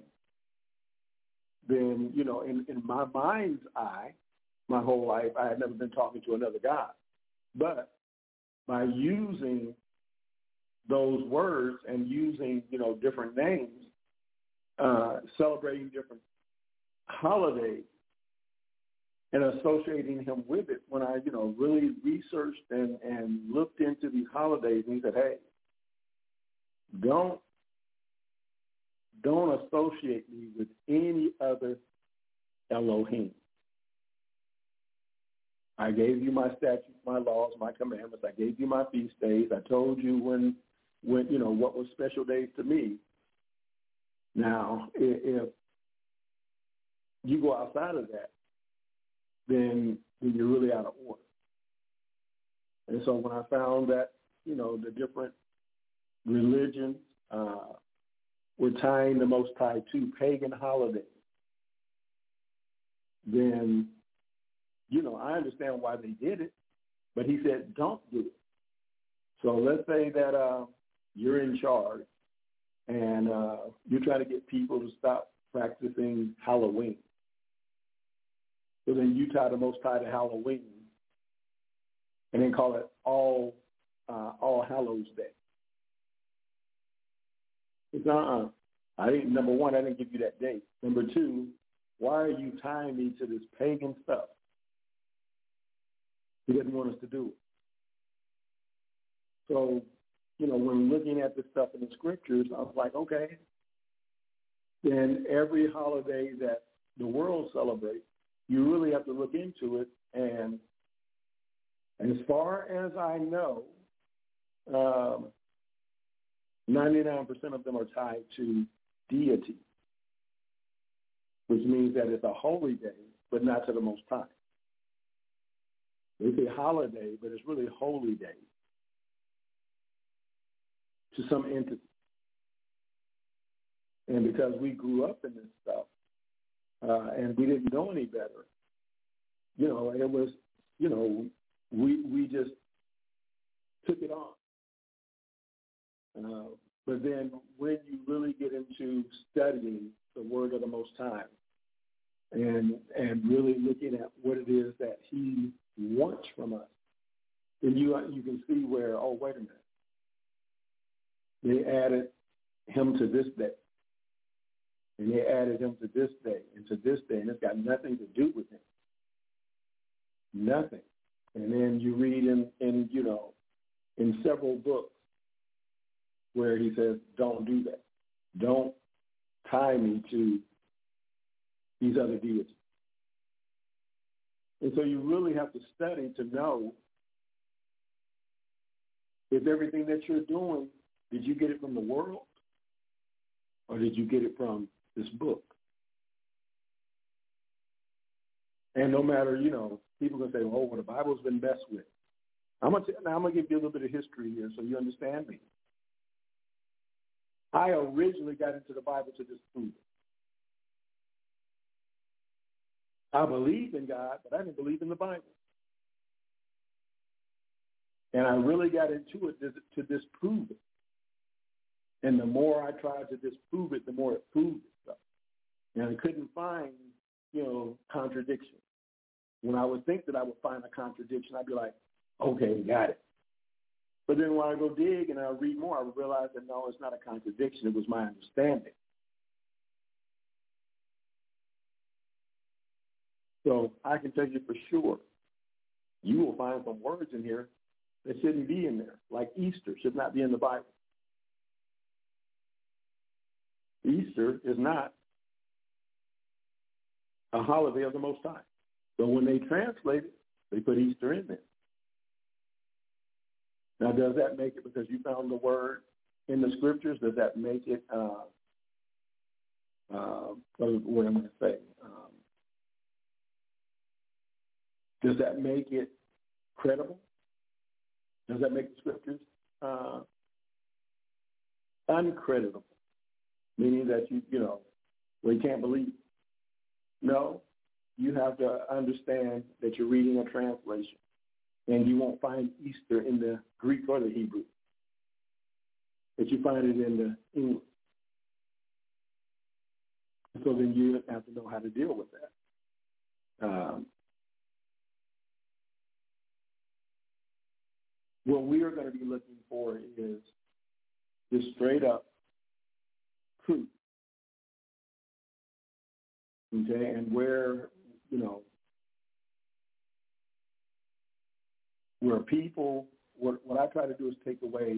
Then, you know, in, in my mind's eye, my whole life, I had never been talking to another God. But by using those words and using, you know, different names, uh, celebrating different holidays, and associating him with it, when I, you know, really researched and, and looked into these holidays, and he said, hey, don't, don't associate me with any other Elohim. I gave you my statutes, my laws, my commandments. I gave you my feast days. I told you when, when you know, what was special days to me. Now, if you go outside of that, then, then you're really out of order. And so when I found that, you know, the different religions uh, were tying the Most High to pagan holidays, then, you know, I understand why they did it, but he said, don't do it. So let's say that uh, you're in charge and uh, you're trying to get people to stop practicing Halloween. So then you tie the Most High to Halloween and then call it All uh, All Hallows Day. It's uh-uh. I didn't, number one, I didn't give you that date. Number two, why are you tying me to this pagan stuff? He didn't want us to do it. So, you know, when looking at this stuff in the scriptures, I was like, okay, then every holiday that the world celebrates, you really have to look into it. And, and as far as I know, um, ninety-nine percent of them are tied to deity, which means that it's a holy day, but not to the Most High. They say holiday, but it's really holy day to some entity. And because we grew up in this stuff uh, and we didn't know any better, you know, it was, you know, we we just took it on. Uh, but then when you really get into studying the Word of the Most High and and really looking at what it is that He wants from us, then you you can see where, oh, wait a minute, they added Him to this day, and they added Him to this day and to this day, and it's got nothing to do with Him, nothing. And then you read in, in you know, in several books where He says, don't do that. Don't tie me to these other deities. And so you really have to study to know if everything that you're doing, did you get it from the world or did you get it from this book? And no matter, you know, people can say, oh, well, the Bible's been messed with. I'm going to now I'm going to give you a little bit of history here so you understand me. I originally got into the Bible to disprove it. I believed in God, but I didn't believe in the Bible. And I really got into it to, to disprove it. And the more I tried to disprove it, the more it proved itself. And I couldn't find, you know, contradiction. When I would think that I would find a contradiction, I'd be like, okay, got it. But then when I go dig and I read more, I would realize that, no, it's not a contradiction. It was my understanding. So I can tell you for sure, you will find some words in here that shouldn't be in there, like Easter should not be in the Bible. Easter is not a holiday of the Most High. So when they translate it, they put Easter in there. Now, does that make it because you found the word in the scriptures? Does that make it uh, uh, what I'm going to say. Um, does that make it credible? Does that make the scriptures uh, uncreditable? Meaning that you, you know, well, you can't believe. No, you have to understand that you're reading a translation, and you won't find Easter in the Greek or the Hebrew, but you find it in the English. So then you have to know how to deal with that. Um, what we are going to be looking for is just straight up truth. Okay, and where, you know, where people, what, what I try to do is take away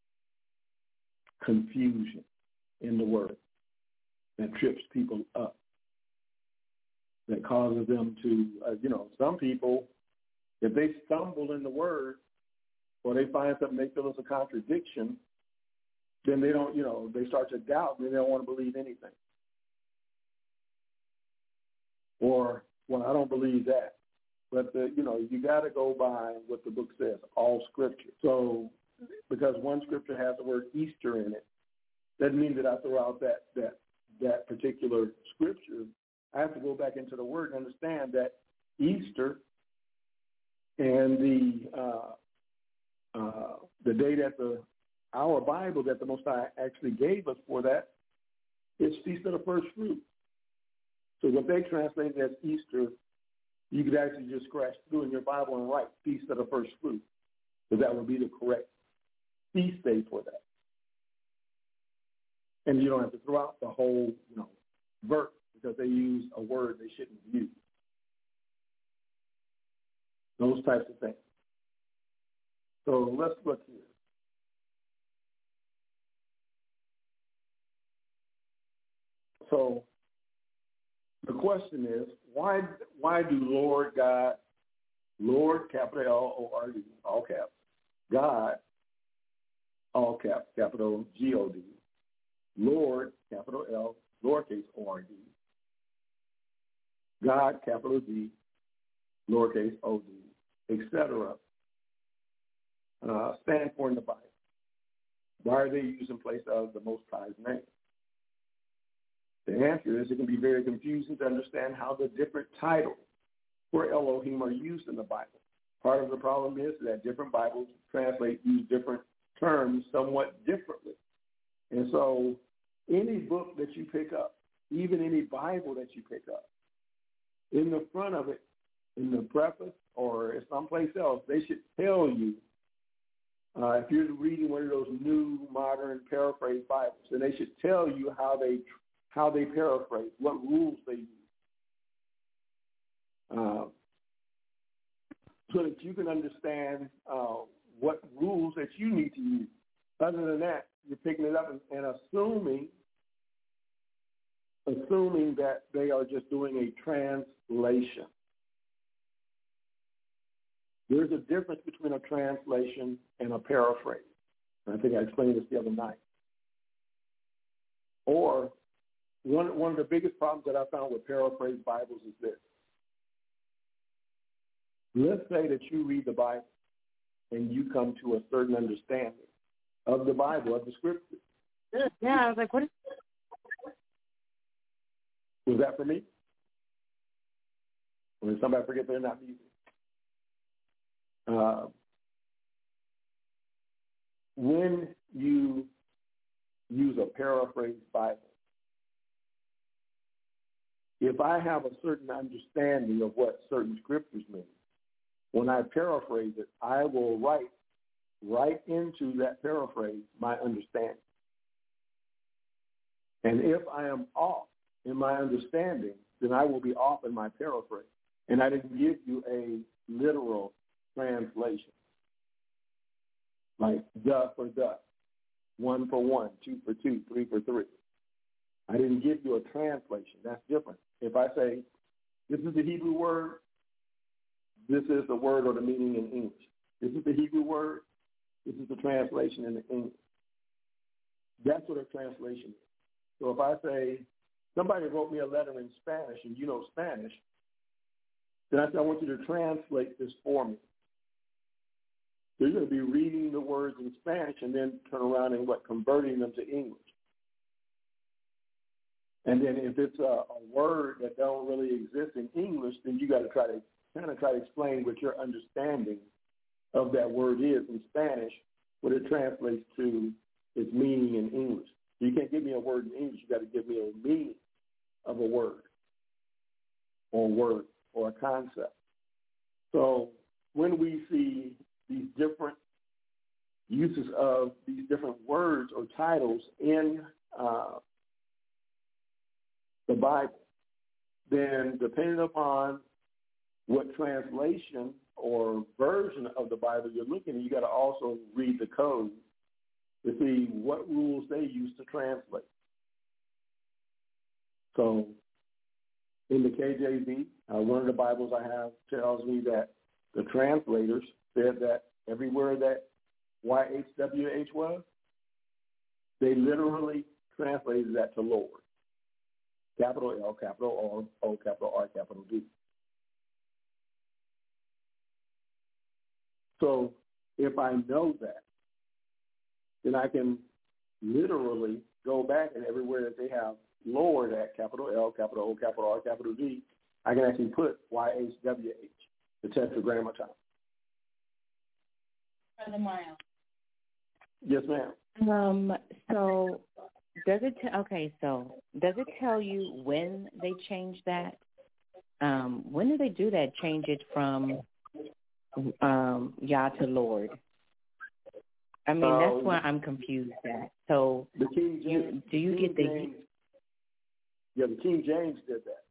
confusion in the word that trips people up, that causes them to, uh, you know, some people, if they stumble in the word or they find something they feel is a contradiction, then they don't, you know, they start to doubt and they don't want to believe anything. Or, well, I don't believe that. But, the, you know, you got to go by what the book says, all scripture. So because one scripture has the word Easter in it, doesn't mean that I throw out that, that, that particular scripture. I have to go back into the word and understand that Easter and the uh, uh, the day that the our Bible that the Most High actually gave us for that is Feast of the First Fruit. So what they translated as Easter, you could actually just scratch through in your Bible and write Feast of the First Fruit, because that would be the correct feast day for that. And you don't have to throw out the whole, you know, verse because they use a word they shouldn't use. Those types of things. So let's look here. So the question is, why why do Lord God, Lord, capital L O R D, all caps, God, all caps, capital G O D, Lord, capital L, lowercase O R D, God, capital D, lowercase O D, et cetera, uh, stand for in the Bible? Why are they used in place of the Most High's name? The answer is it can be very confusing to understand how the different titles for Elohim are used in the Bible. Part of the problem is that different Bibles translate, use different terms somewhat differently. And so any book that you pick up, even any Bible that you pick up, in the front of it, in the preface or someplace else, they should tell you, uh, if you're reading one of those new modern paraphrase Bibles, then they should tell you how they how they paraphrase, what rules they use, uh, so that you can understand uh, what rules that you need to use. Other than that, you're picking it up and, and assuming, assuming that they are just doing a translation. There's a difference between a translation and a paraphrase. And I think I explained this the other night. Or One, one of the biggest problems that I found with paraphrase Bibles is this. Let's say that you read the Bible and you come to a certain understanding of the Bible, of the scripture. Yeah, I was like, what is Was that for me? Or did somebody forget they're not muted? Uh, when you use a paraphrase Bible, if I have a certain understanding of what certain scriptures mean, when I paraphrase it, I will write right into that paraphrase my understanding. And if I am off in my understanding, then I will be off in my paraphrase. And I didn't give you a literal translation, like the for the, one for one, two for two, three for three. I didn't give you a translation. That's different. If I say, this is the Hebrew word, this is the word or the meaning in English. This is the Hebrew word, this is the translation in the English. That's what a translation is. So if I say, somebody wrote me a letter in Spanish, and you know Spanish, then I said, I want you to translate this for me. So you're going to be reading the words in Spanish and then turn around and what, converting them to English. And then if it's a, a word that don't really exist in English, then you got to try to kind of try to explain what your understanding of that word is in Spanish, what it translates to its meaning in English. So you can't give me a word in English. You got to give me a meaning of a word or a word or a concept. So when we see these different uses of these different words or titles in uh, the Bible, then depending upon what translation or version of the Bible you're looking at, you got to also read the code to see what rules they use to translate. So in the K J V, uh, one of the Bibles I have tells me that the translators said that everywhere that Y H W H was, they literally translated that to Lord. Capital L, capital R, O, capital R, capital D. So if I know that, then I can literally go back and everywhere that they have Lord at capital L, capital O, capital R, capital D, I can actually put Y H W H, the tetragrammaton. Brother Miles. Yes, ma'am. Um, so does it, t- okay, so does it tell you when they change that? Um, when do they do that, change it from um, Yah to Lord? I mean, that's Um, why I'm confused at. So the King James, you, do you King get the... James, yeah, the King James did that.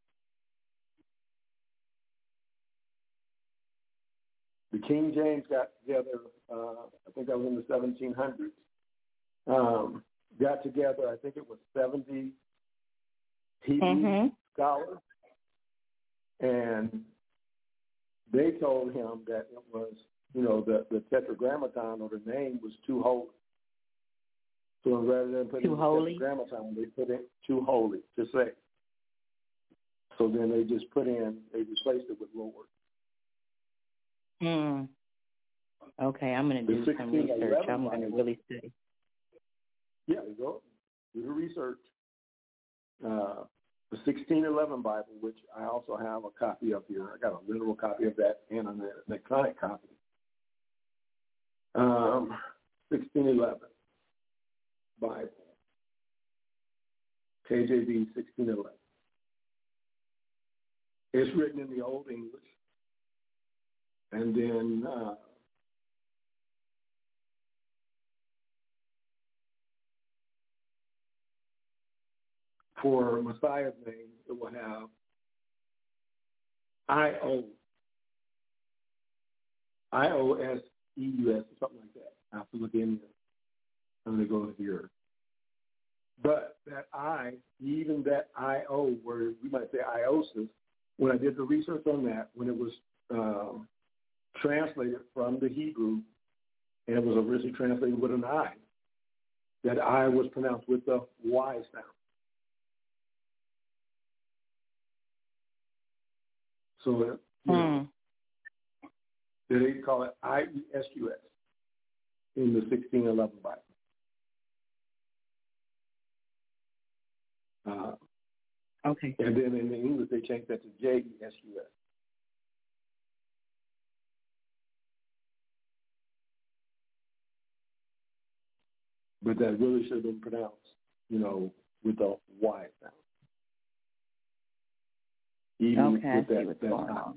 The King James got together, uh, I think that was in the seventeen hundreds, um, got together, I think it was seventy Hebrew mm-hmm. scholars, and they told him that it was, you know, the, the tetragrammaton or the name was too holy. So rather than putting Too the holy? tetragrammaton, they put it too holy to say. So then they just put in, they replaced it with Lord. Hmm. Okay, I'm going to do some research. I'm going to really study. Yeah, go do the research. Uh, the sixteen eleven Bible, which I also have a copy of here. I got a literal copy of that and an electronic copy. Um, sixteen eleven Bible. K J V sixteen eleven. It's written in the Old English. And then uh, for Messiah's name, it will have I O. I O S E U S or something like that. I have to look in there. I'm going to go here. But that I, even that I O, where we might say iosis, when I did the research on that, when it was um, translated from the Hebrew, and it was originally translated with an I, that I was pronounced with the Y sound. So you know, mm. they call it I E S U S in the sixteen eleven Bible. Uh, okay. And then in the English, they changed that to J E S U S. But that really should have been pronounced, you know, with the Y sound. Even okay, with I see that, what's that going sound. on.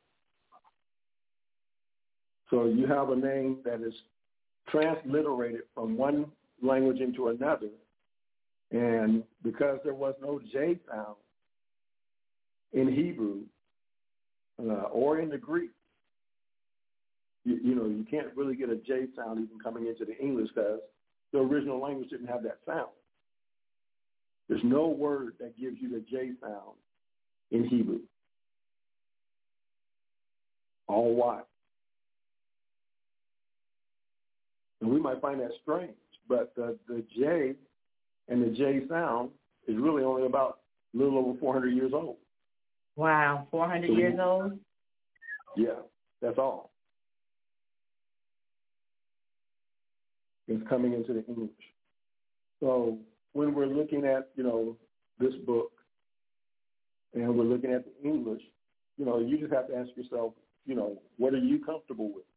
So you have a name that is transliterated from one language into another, and because there was no J sound in Hebrew uh, or in the Greek, you, you know, you can't really get a J sound even coming into the English because the original language didn't have that sound. There's no word that gives you the J sound in Hebrew. All Y. And we might find that strange, but the, the J and the J sound is really only about a little over four hundred years old. Wow, four hundred so years we, old? Yeah, that's all. It's coming into the English. So when we're looking at, you know, this book and we're looking at the English, you know, you just have to ask yourself, you know, what are you comfortable with?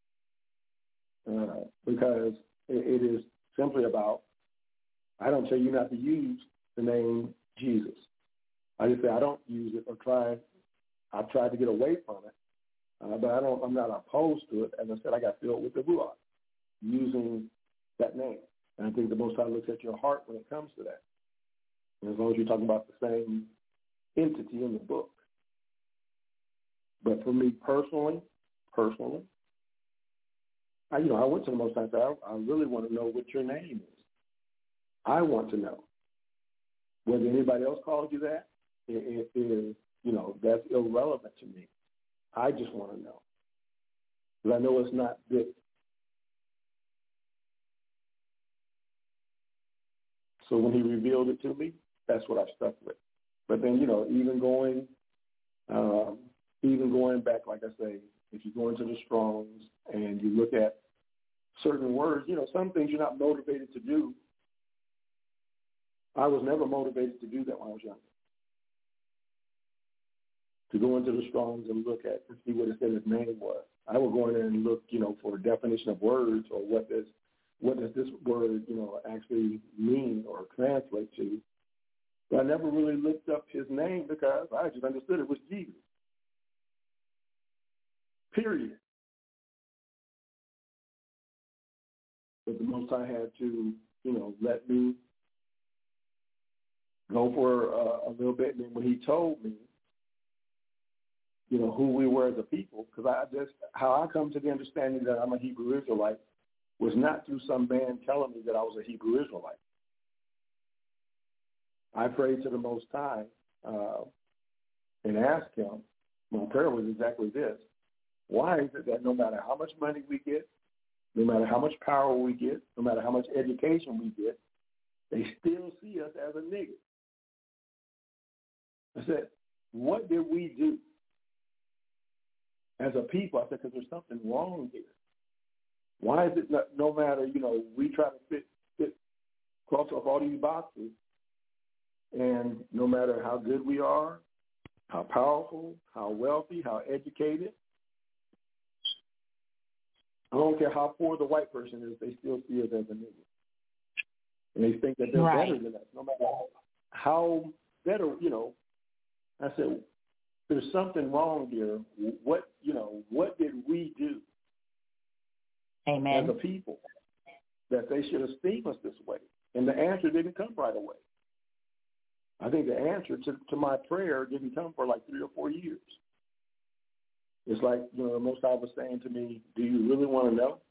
Uh, because it, it is simply about, I don't tell you not to use the name Jesus. I just say I don't use it or try, I've tried to get away from it, uh, but I don't, I'm not opposed to it. As I said, I got filled with the Ruach, using that name. And I think the Most High looks at your heart when it comes to that. And as long as you're talking about the same entity in the book. But for me personally, personally, I, you know, I went to the Most High and said, I, I really want to know what your name is. I want to know. Whether anybody else calls you that, it, it is, you know, that's irrelevant to me. I just want to know. Because I know it's not this. So when he revealed it to me, that's what I stuck with. But then, you know, even going, um, even going back, like I say, if you go into the Strongs and you look at certain words, you know, some things you're not motivated to do. I was never motivated to do that when I was younger. To go into the Strongs and look at and see what it said his name was. I would go in there and look, you know, for a definition of words or what does what does this word, you know, actually mean or translate to. But I never really looked up his name because I just understood it was Jesus. Period. But the Most High had to, you know, let me go for uh, a little bit. And then when he told me, you know, who we were as a people, because I just, how I come to the understanding that I'm a Hebrew Israelite was not through some man telling me that I was a Hebrew Israelite. I prayed to the Most High uh, and asked him, my prayer was exactly this: why is it that no matter how much money we get, no matter how much power we get, no matter how much education we get, they still see us as a nigger? I said, what did we do as a people? I said, because there's something wrong here. Why is it not, no matter, you know, we try to fit, fit, cross off all these boxes, and no matter how good we are, how powerful, how wealthy, how educated, I don't care how poor the white person is, they still see us as a nigger. And they think that they're right. better than us, no matter how better, you know. I said, there's something wrong here. What, you know, what did we do? Amen. As a people, that they should esteem us this way? And the answer didn't come right away. I think the answer to, to my prayer didn't come for like three or four years. It's like, you know, the Most High was saying to me, do you really want to know?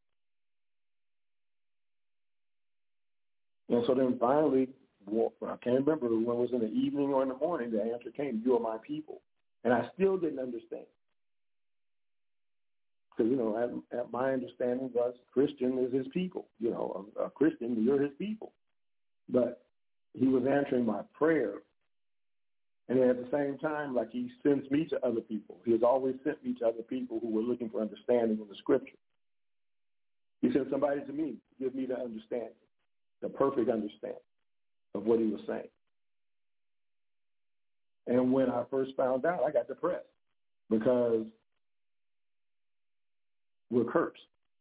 And so then finally, well, I can't remember when it was in the evening or in the morning, the answer came, you are my people. And I still didn't understand. Because, you know, at, at my understanding was Christian is his people. You know, a, a Christian, you're his people. But he was answering my prayer. And then at the same time, like he sends me to other people. He has always sent me to other people who were looking for understanding in the scripture. He sent somebody to me to give me the understanding, the perfect understanding of what he was saying. And when I first found out, I got depressed because we're cursed.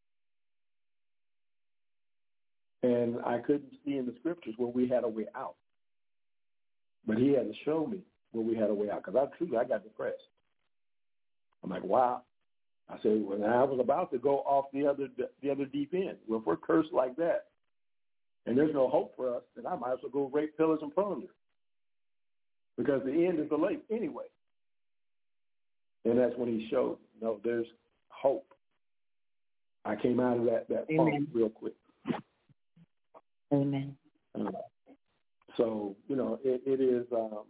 And I couldn't see in the scriptures where we had a way out. But he had to show me where we had a way out, because I truly, I got depressed. I'm like, wow. I said, when I was about to go off the other the other deep end, well, if we're cursed like that, and there's no hope for us, then I might as well go rape, pillage, and plunder, because the end is the lake anyway. And that's when he showed, no, there's hope. I came out of that, that funk real quick. Amen. Uh, so, you know, it, it is, um,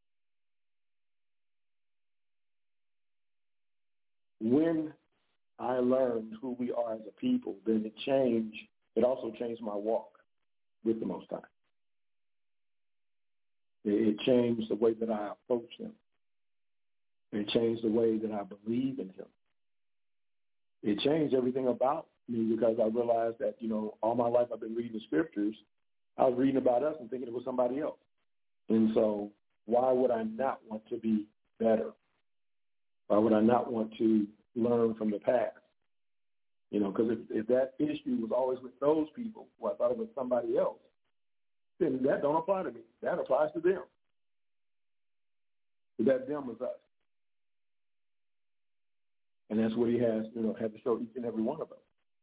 when I learned who we are as a people, then it changed, it also changed my walk with the Most High. It, it changed the way that I approach him. It changed the way that I believe in him. It changed everything about me because I realized that, you know, all my life I've been reading the scriptures. I was reading about us and thinking it was somebody else. And so why would I not want to be better? Why would I not want to learn from the past? You know, because if, if that issue was always with those people, well, I thought it was somebody else, then that don't apply to me. That applies to them. That them is us. And that's what he has, you know, had to show each and every one of us.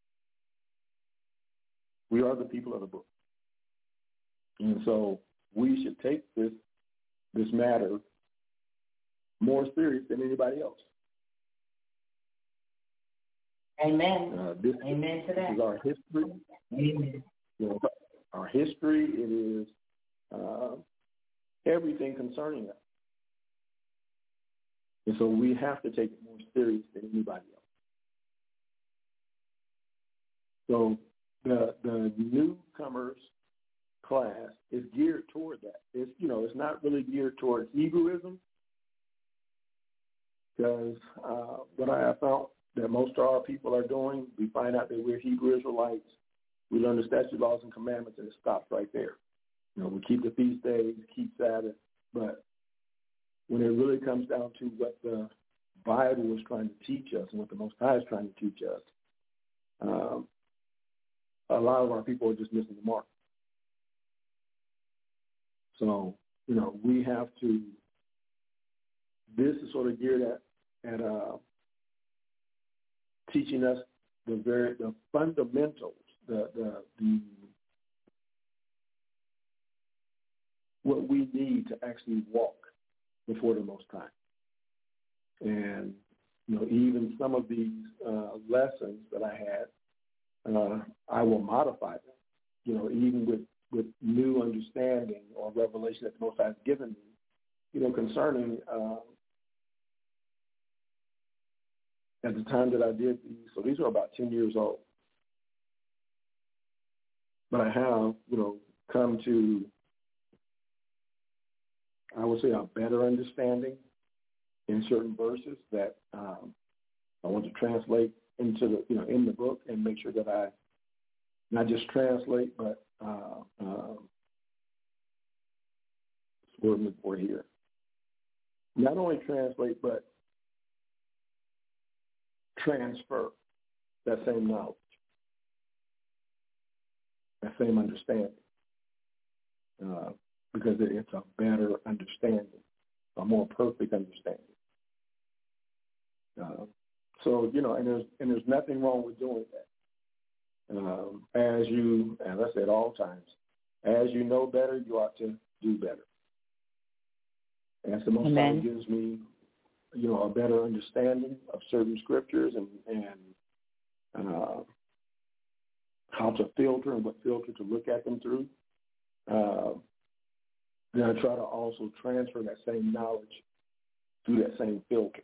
We are the people of the book. And so we should take this this matter more serious than anybody else. Amen. Uh, this, Amen to that. This is our history. Amen. You know, our history, it is uh, everything concerning us. And so we have to take it more serious than anybody else. So the the newcomers class is geared toward that. It's, you know, it's not really geared toward Hebrewism, because uh, what I have found that most of our people are doing, we find out that we're Hebrew Israelites. We learn the statutes, laws, and commandments, and it stops right there. You know, we keep the feast days, keep Sabbath, but when it really comes down to what the Bible is trying to teach us and what the Most High is trying to teach us, um, a lot of our people are just missing the mark. So, you know, we have to, this is sort of geared at, at uh, teaching us the very, the fundamentals, the, the, the, what we need to actually walk before the Most High. And, you know, even some of these uh, lessons that I had, uh, I will modify them, you know, even with, with new understanding or revelation that the Most High has given me, you know, concerning uh, at the time that I did these, so these are about ten years old. But I have, you know, come to, I would say, a better understanding in certain verses that um, I want to translate into the, you know, in the book and make sure that I not just translate, but uh, uh, word I'm looking for here. Not only translate, but transfer that same knowledge, that same understanding, uh, because it's a better understanding, a more perfect understanding. Uh, so, you know, and there's and there's nothing wrong with doing that. Um, as you, as I said all times, as you know better, you ought to do better. As the Most High gives me, you know, a better understanding of certain scriptures and, and uh, how to filter and what filter to look at them through, uh, then I try to also transfer that same knowledge through that same filter.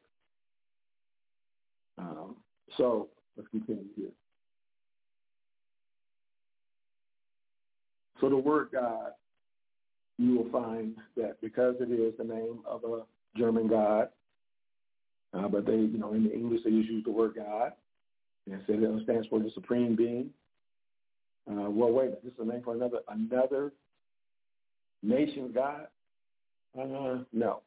Um, so let's continue here. So the word God, you will find that because it is the name of a German god, uh, but they, you know, in the English they just use the word God, and it says it stands for the supreme being. Uh, well, wait a minute, this is a name for another another nation's God? Uh, no.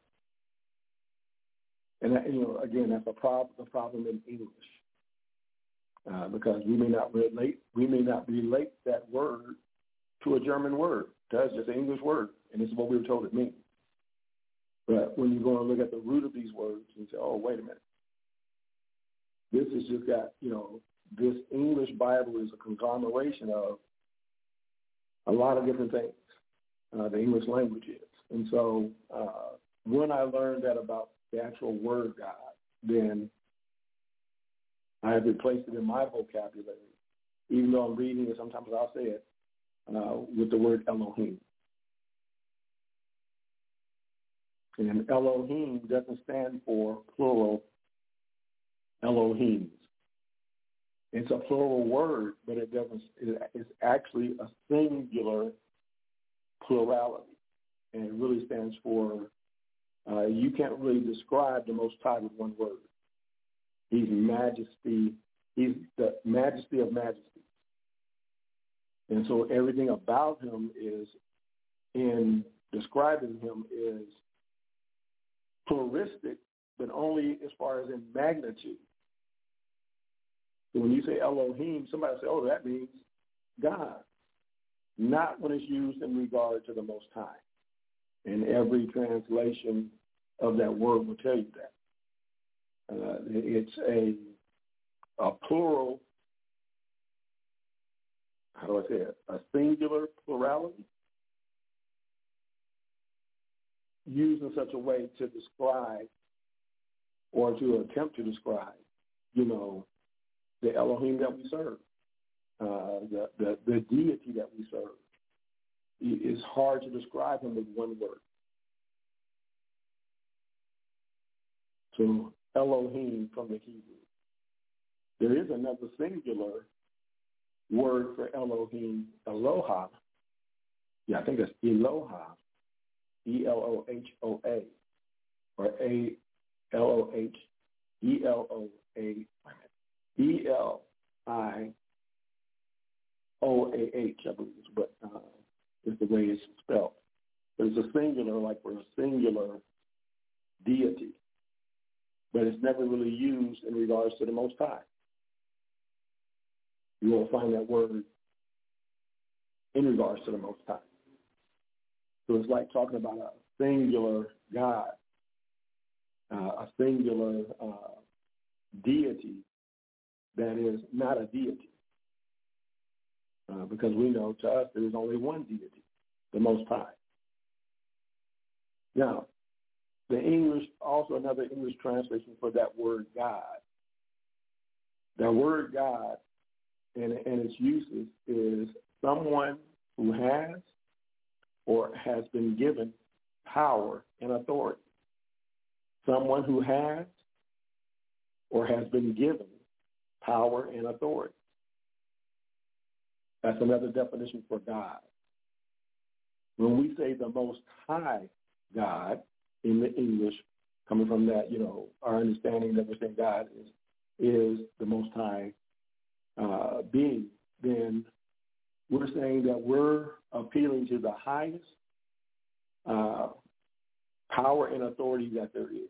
And that, you know, again, that's a problem. A problem in English, uh, because we may not relate. We may not relate that word to a German word. That's just an English word, and this is what we were told it means. But when you go and look at the root of these words and say, oh, wait a minute, this has just got, you know, this English Bible is a conglomeration of a lot of different things, uh, the English language is. And so uh, when I learned that about the actual word God, then I have replaced it in my vocabulary. Even though I'm reading it, sometimes I'll say it uh, with the word Elohim. And Elohim doesn't stand for plural Elohims. It's a plural word, but it doesn't. It's actually a singular plurality. and it really stands for, uh, you can't really describe the Most High with one word. He's majesty. He's the majesty of majesty. And so everything about him is, in describing him, is pluralistic, but only as far as in magnitude. So when you say Elohim, somebody will say, oh, that means God. Not when it's used in regard to the Most High. And every translation of that word will tell you that. Uh, it's a, a plural, how do I say it, a singular plurality used in such a way to describe or to attempt to describe, you know, the Elohim that we serve, uh, the, the, the deity that we serve. It's hard to describe him with one word. So Elohim from the Hebrew. There is another singular word for Elohim, Eloha. Yeah, I think that's Eloha, E L O H O A, or A L O H E L O A, E L I O A H, I believe is what uh, is the way it's spelled. But it's a singular, like we're a singular deity. But it's never really used in regards to the Most High. You won't find that word in regards to the Most High. So it's like talking about a singular God, uh, a singular uh, deity that is not a deity. Uh, because we know to us there is only one deity, the Most High. Now, the English, also another English translation for that word God. That word God and, and its uses is someone who has or has been given power and authority. Someone who has or has been given power and authority. That's another definition for God. When we say the Most High God in the English, coming from that, you know, our understanding that we're saying God is, is the Most High uh, being, then we're saying that we're appealing to the highest uh, power and authority that there is.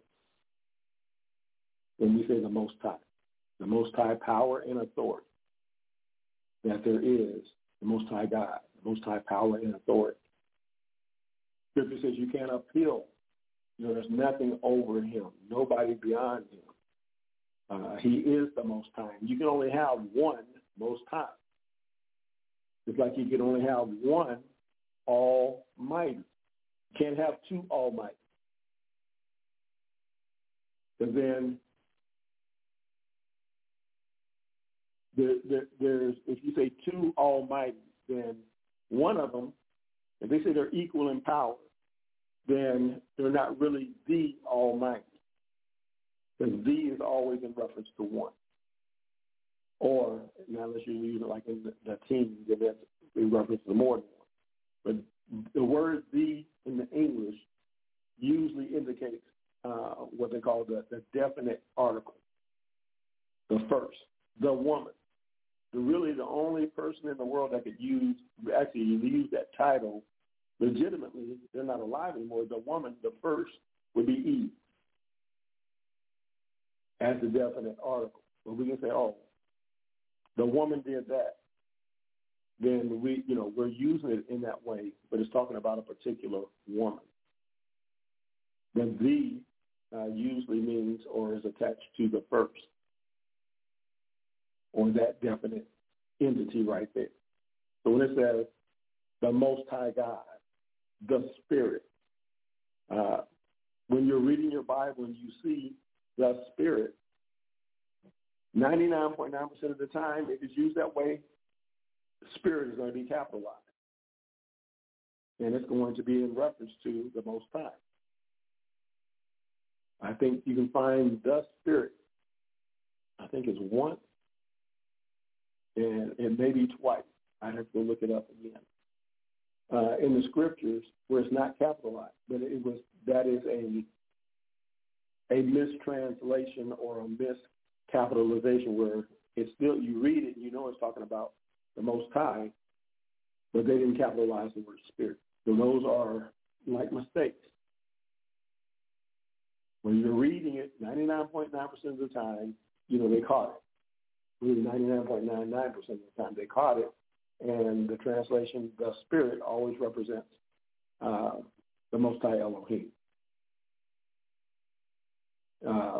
When we say the Most High, the Most High power and authority that there is, the Most High God, the Most High power and authority. Scripture says you can't appeal. You know, there's nothing over him, nobody beyond him. Uh, he is the Most High. You can only have one Most High. It's like you can only have one Almighty. You can't have two Almighty. And then there, there, there's, if you say two Almighty, then one of them, if they say they're equal in power, then they're not really the Almighty. Because the is always in reference to one. Or, now unless you use it like in the, the team, then that's in reference to more than one. But the word the in the English usually indicates uh, what they call the, the definite article. The first, the woman. The, really the only person in the world that could use, actually use that title legitimately, they're not alive anymore. The woman, the first, would be Eve as the definite article. But we can say, oh, the woman did that. Then we, you know, we're using it in that way, but it's talking about a particular woman. Then the uh, usually means or is attached to the first, or that definite entity right there. So when it says the Most High God, the Spirit, uh, when you're reading your Bible and you see the Spirit, ninety-nine point nine percent of the time, if it's used that way, Spirit is going to be capitalized. And it's going to be in reference to the Most High. I think you can find the Spirit, I think it's once, and, and maybe twice. I'd have to look it up again. uh, in the scriptures where it's not capitalized, but it was that is a a mistranslation or a miscapitalization where it's still, you read it and you know it's talking about the Most High, but they didn't capitalize the word Spirit. So those are like mistakes. When you're reading it, ninety-nine point nine percent of the time, you know, they caught it. Really, ninety-nine point nine nine percent of the time they caught it, and the translation, the Spirit, always represents uh, the Most High Elohim. Uh,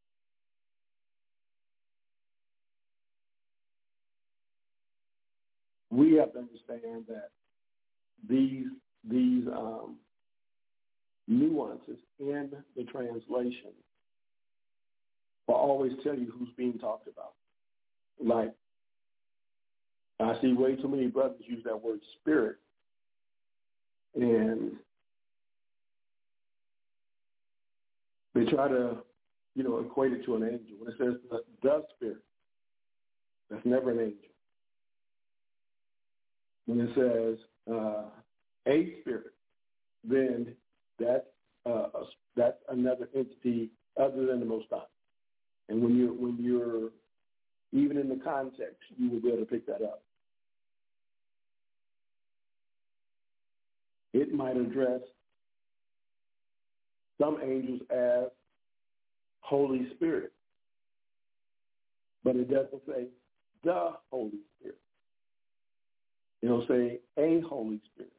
we have to understand that these these um, nuances in the translation will always tell you who's being talked about. Like, I see way too many brothers use that word spirit, and they try to, you know, equate it to an angel. When it says the, the spirit, that's never an angel. When it says uh, a spirit, then that's uh, a, that's another entity other than the Most High. And when you're when you're even in the context, you will be able to pick that up. It might address some angels as Holy Spirit, but it doesn't say the Holy Spirit. It'll say a Holy Spirit.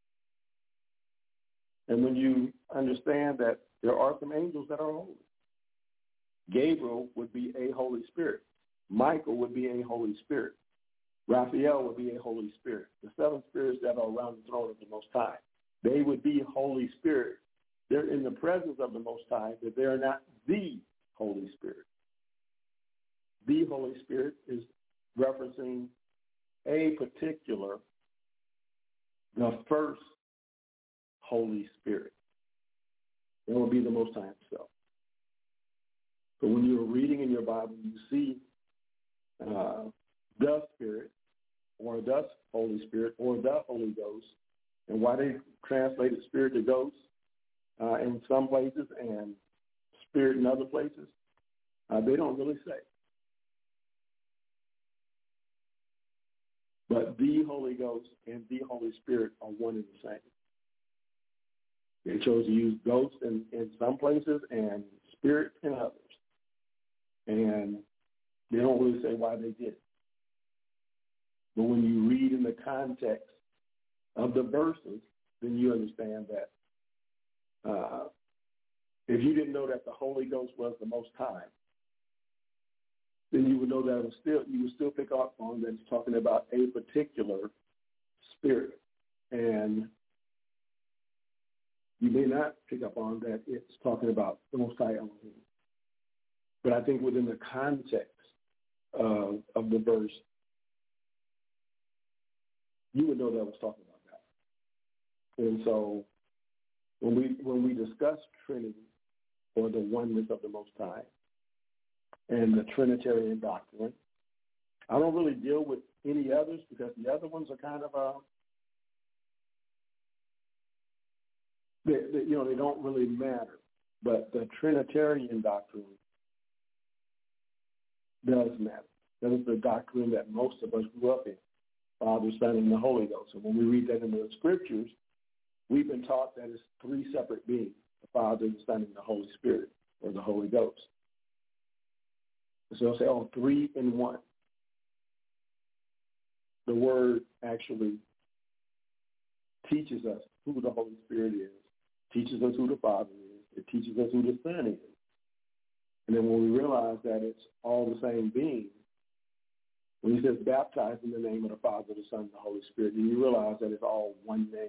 And when you understand that there are some angels that are holy, Gabriel would be a Holy Spirit. Michael would be a Holy Spirit. Raphael would be a Holy Spirit. The seven spirits that are around the throne of the Most High, they would be Holy Spirit. They're in the presence of the Most High, but they are not the Holy Spirit. The Holy Spirit is referencing a particular, the first Holy Spirit. It will be the Most High himself. So when you're reading in your Bible, you see uh, the Spirit, or the Holy Spirit, or the Holy Ghost, and why they translated Spirit to Ghost uh, in some places and Spirit in other places, uh, they don't really say. But the Holy Ghost and the Holy Spirit are one and the same. They chose to use ghost in, in some places and spirit in others. And they don't really say why they did it. But when you read in the context of the verses, then you understand that uh, if you didn't know that the Holy Ghost was the Most High, then you would know that it was still, you would still pick up on that it's talking about a particular spirit. And you may not pick up on that it's talking about the Most High Elohim. But I think within the context of, of the verse, you would know that it was talking about that. And so when we when we discuss Trinity, or the oneness of the Most High, and the Trinitarian doctrine, I don't really deal with any others because the other ones are kind of, uh, they, they, you know, they don't really matter. But the Trinitarian doctrine does matter. That is the doctrine that most of us grew up in, Father, Son, and the Holy Ghost. And when we read that in the Scriptures, we've been taught that it's three separate beings, the Father, the Son, and the Holy Spirit, or the Holy Ghost. So they'll say, oh, three in one. The word actually teaches us who the Holy Spirit is, teaches us who the Father is, it teaches us who the Son is. And then when we realize that it's all the same being, when he says baptized in the name of the Father, the Son, and the Holy Spirit, then you realize that it's all one name.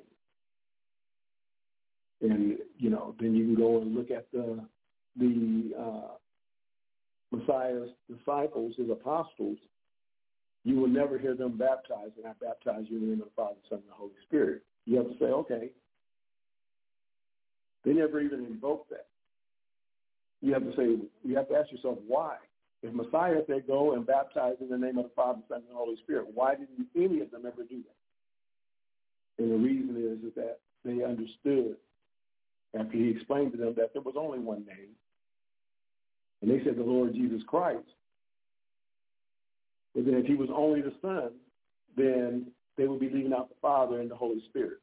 And, you know, then you can go and look at the the uh, Messiah's disciples, his apostles. You will never hear them baptized, and I baptize you in the name of the Father, the Son, and the Holy Spirit. You have to say, okay. They never even invoked that. You have to say, you have to ask yourself why. If Messiah said go and baptize in the name of the Father, the Son, and the Holy Spirit, why didn't any of them ever do that? And the reason is, is that they understood after he explained to them that there was only one name. And they said the Lord Jesus Christ. But then if he was only the Son, then they would be leaving out the Father and the Holy Spirit.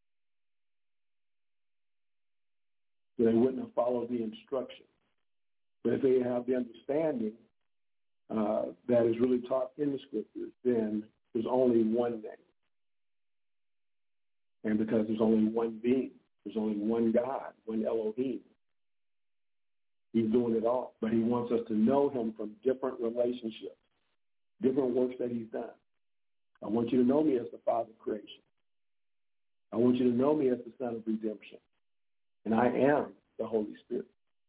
So they wouldn't have followed the instruction. But if they have the understanding uh, that is really taught in the Scriptures, then there's only one name. And because there's only one being, there's only one God, one Elohim, he's doing it all. But he wants us to know him from different relationships, different works that he's done. I want you to know me as the Father of creation. I want you to know me as the Son of redemption. And I am the Holy Spirit.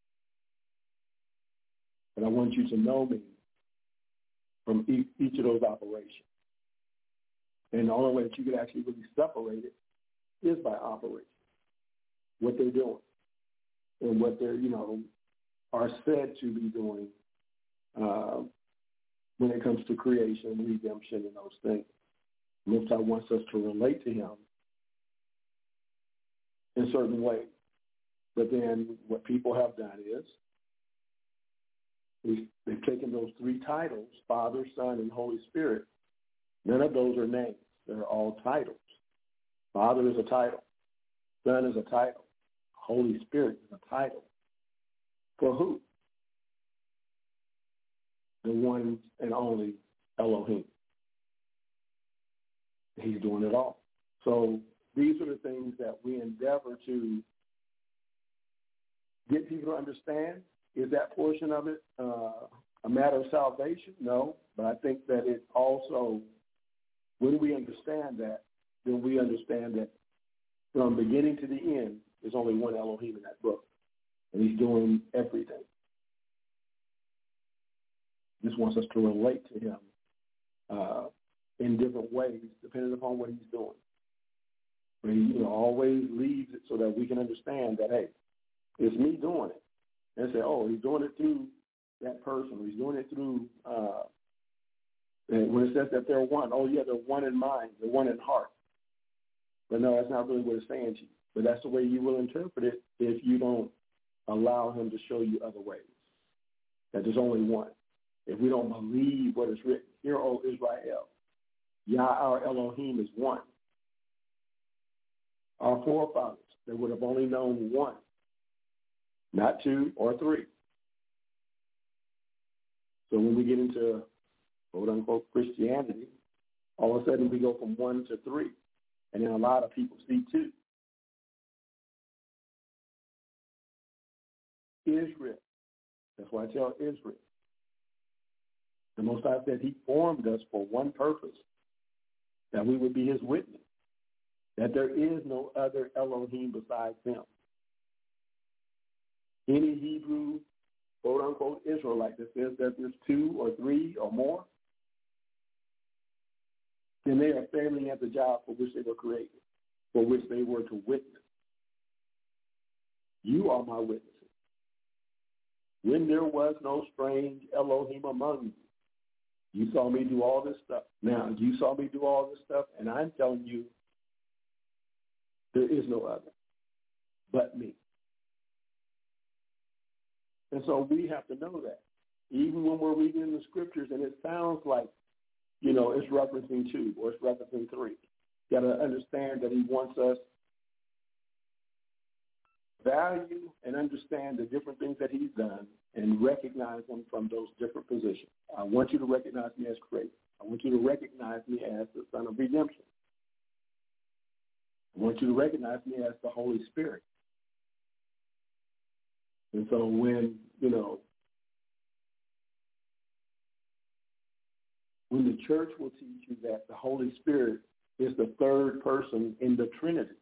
But I want you to know me from each, each of those operations. And the only way that you can actually really separate it is by operation. What they're doing and what they're, you know, are said to be doing uh, when it comes to creation and redemption and those things. Most High wants us to relate to him in certain ways. But then what people have done is they've taken those three titles, Father, Son, and Holy Spirit. None of those are names. They're all titles. Father is a title. Son is a title. Holy Spirit is a title. For who? The one and only Elohim. He's doing it all. So these are the things that we endeavor to get people to understand. Is that portion of it uh, a matter of salvation? No, but I think that it also, when we understand that, then we understand that from beginning to the end, there's only one Elohim in that book, and he's doing everything. He just wants us to relate to him uh, in different ways, depending upon what he's doing. But he, you know, always leaves it so that we can understand that, hey, it's me doing it. And say, oh, he's doing it through that person. He's doing it through, uh, and when it says that they're one, oh, yeah, they're one in mind, they're one in heart. But no, that's not really what it's saying to you. But that's the way you will interpret it if you don't allow him to show you other ways, that there's only one. If we don't believe what is written, hear, O Israel, Yah our Elohim is one. Our forefathers, they would have only known one, not two or three. So when we get into, quote-unquote, Christianity, all of a sudden we go from one to three. And then a lot of people see two. Israel. That's why I tell Israel. The Most High said he formed us for one purpose, that we would be his witness, that there is no other Elohim besides him. Any Hebrew, quote-unquote, Israelite that says that there's two or three or more, then they are failing at the job for which they were created, for which they were to witness. You are my witnesses. When there was no strange Elohim among you, you saw me do all this stuff. Now, you saw me do all this stuff, and I'm telling you, there is no other but me. And so we have to know that. Even when we're reading in the scriptures and it sounds like, you know, it's referencing two or it's referencing three, you got to understand that he wants us to value and understand the different things that he's done and recognize them from those different positions. I want you to recognize me as creator. I want you to recognize me as the Son of redemption. I want you to recognize me as the Holy Spirit. And so when, you know, when the church will teach you that the Holy Spirit is the third person in the Trinity,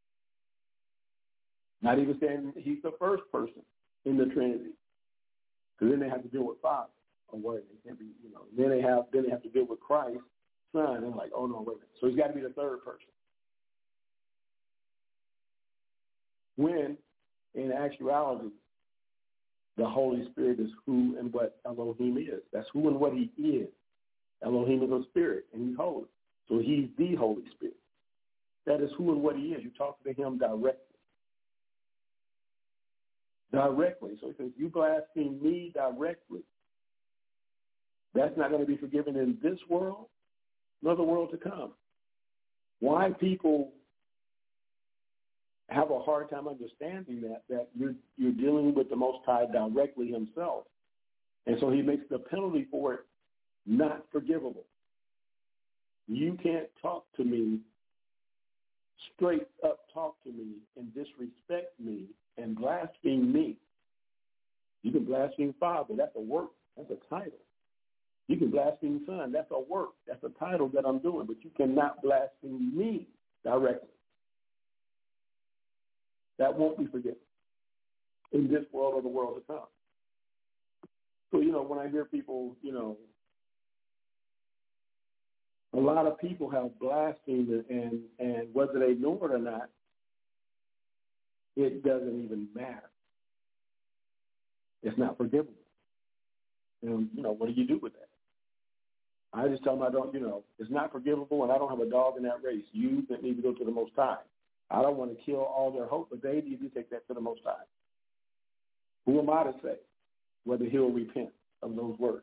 not even saying he's the first person in the Trinity, because then they have to deal with Father. Oh, wait, they can't be, you know. Then they have then they have to deal with Christ, Son, and like, oh no, wait a minute. So he's got to be the third person. When, in actuality, the Holy Spirit is who and what Elohim is. That's who and what he is. Elohim is a spirit, and he's holy. So he's the Holy Spirit. That is who and what he is. You talk to him directly. Directly. So he says, you blaspheme me directly. That's not going to be forgiven in this world, nor the world to come. Why people have a hard time understanding that, that you're, you're dealing with the Most High directly himself. And so he makes the penalty for it not forgivable. You can't talk to me, straight up talk to me and disrespect me and blaspheme me. You can blaspheme Father. That's a work. That's a title. You can blaspheme Son. That's a work. That's a title that I'm doing. But you cannot blaspheme me directly. That won't be forgiven in this world or the world to come. So, you know, when I hear people, you know, a lot of people have blasphemed, and, and whether they know it or not, it doesn't even matter. It's not forgivable. And, you know, what do you do with that? I just tell them I don't, you know, it's not forgivable, and I don't have a dog in that race. You that need to go to the Most High. I don't want to kill all their hope, but they need to take that to the Most High. Who am I to say whether he'll repent of those words?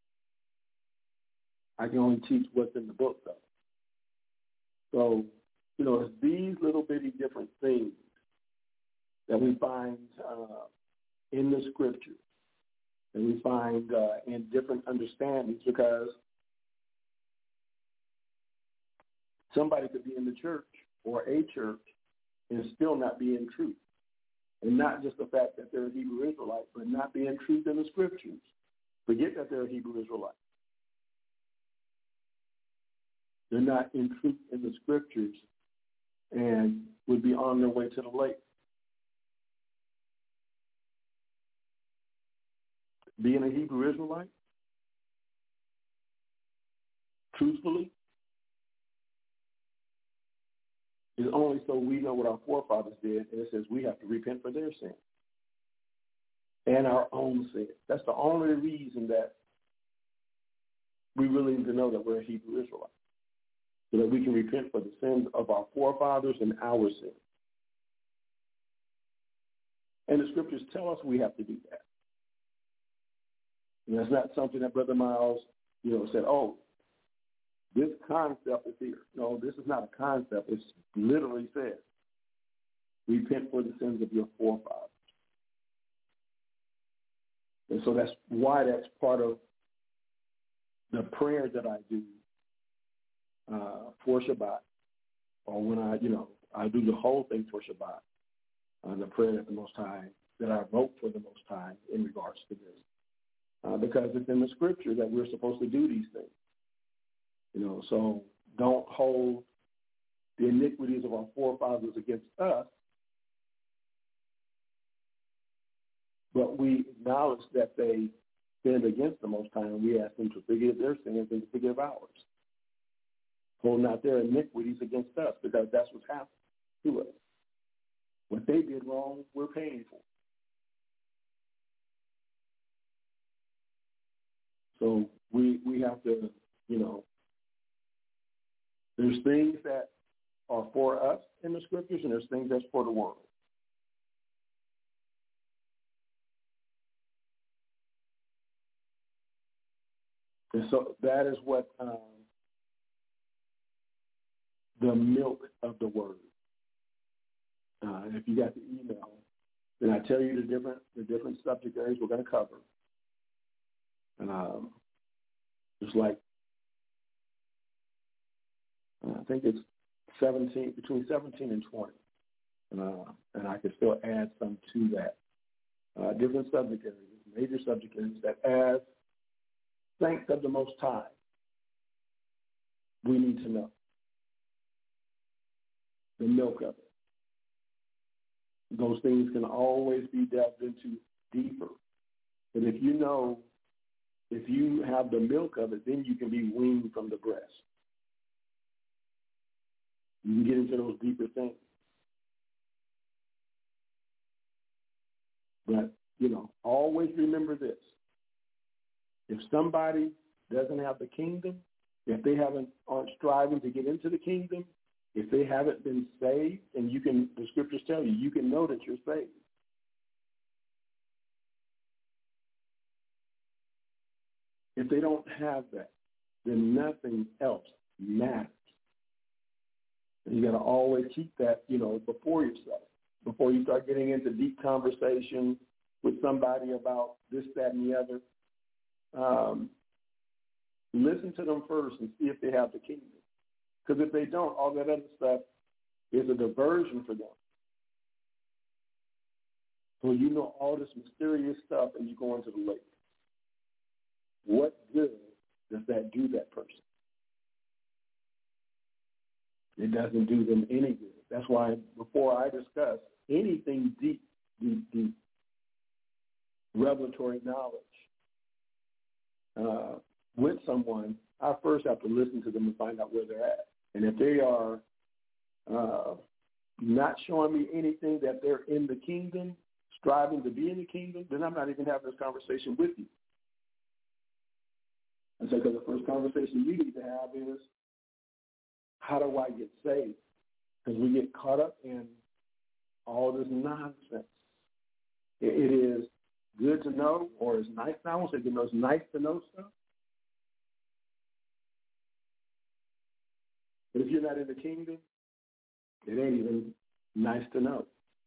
I can only teach what's in the book, though. So, you know, it's these little bitty different things that we find uh, in the scriptures, that we find uh, in different understandings, because somebody could be in the church or a church and still not be in truth. And not just the fact that they're a Hebrew Israelite, but not be in truth in the scriptures. Forget that they're a Hebrew Israelite. They're not in truth in the scriptures and would be on their way to the lake. Being a Hebrew Israelite, truthfully, is only so we know what our forefathers did, and it says we have to repent for their sin and our own sin. That's the only reason that we really need to know that we're a Hebrew Israelite, so that we can repent for the sins of our forefathers and our sins. And the scriptures tell us we have to do that. And that's not something that Brother Miles, you know, said, oh, this concept is here. No, this is not a concept. It literally says, repent for the sins of your forefathers. And so that's why that's part of the prayer that I do uh, for Shabbat, or when I, you know, I do the whole thing for Shabbat, uh, the prayer at the Most High, that I wrote for the Most High in regards to this. Uh, because it's in the scripture that we're supposed to do these things. You know, so don't hold the iniquities of our forefathers against us, but we acknowledge that they sinned against the Most High, and we ask them to forgive their sins and to forgive ours. Hold not their iniquities against us, because that's what's happened to us. What they did wrong, we're paying for. So we we have to, you know, there's things that are for us in the scriptures, and there's things that's for the world. And so that is what um, the milk of the word. Uh, if you got the email, then I tell you the different the different subject areas we're going to cover. And um, it's like, uh, I think it's seventeen, between seventeen and twenty. Uh, and I could still add some to that. Uh, different subject areas, major subject areas that as saints of the Most High, we need to know the milk of it. Those things can always be delved into deeper. But if you know, if you have the milk of it, then you can be weaned from the breast. You can get into those deeper things. But, you know, always remember this. If somebody doesn't have the kingdom, if they haven't aren't striving to get into the kingdom, if they haven't been saved, and you can, the scriptures tell you, you can know that you're saved. If they don't have that, then nothing else matters. And you got to always keep that, you know, before yourself, before you start getting into deep conversation with somebody about this, that, and the other. Um, listen to them first and see if they have the kingdom. Because if they don't, all that other stuff is a diversion for them. So you know all this mysterious stuff and you go into the lake. What good does that do that person? It doesn't do them any good. That's why before I discuss anything deep, deep, deep, revelatory knowledge uh, with someone, I first have to listen to them and find out where they're at. And if they are uh, not showing me anything that they're in the kingdom, striving to be in the kingdom, then I'm not even having this conversation with you. And so because the first conversation you need to have is, how do I get saved? Because we get caught up in all this nonsense. It, it is good to know, or it's nice. I won't say good to know. It's nice to know stuff. But if you're not in the kingdom, it ain't even nice to know.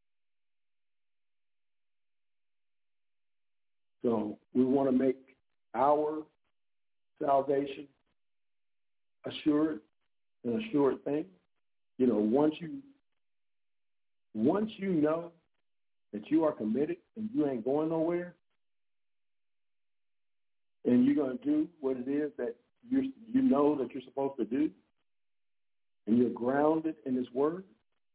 So we want to make our salvation assured, an assured thing. You know, once you once you know that you are committed and you ain't going nowhere, and you're going to do what it is that you you know that you're supposed to do, and you're grounded in His Word,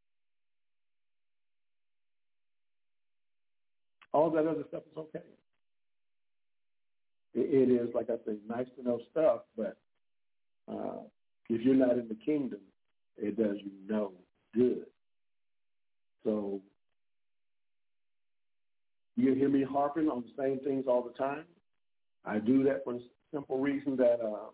all that other stuff is okay. It, it is, like I said, nice to know stuff, but uh, if you're not in the kingdom, it does you no good. So you hear me harping on the same things all the time. I do that for the simple reason that uh,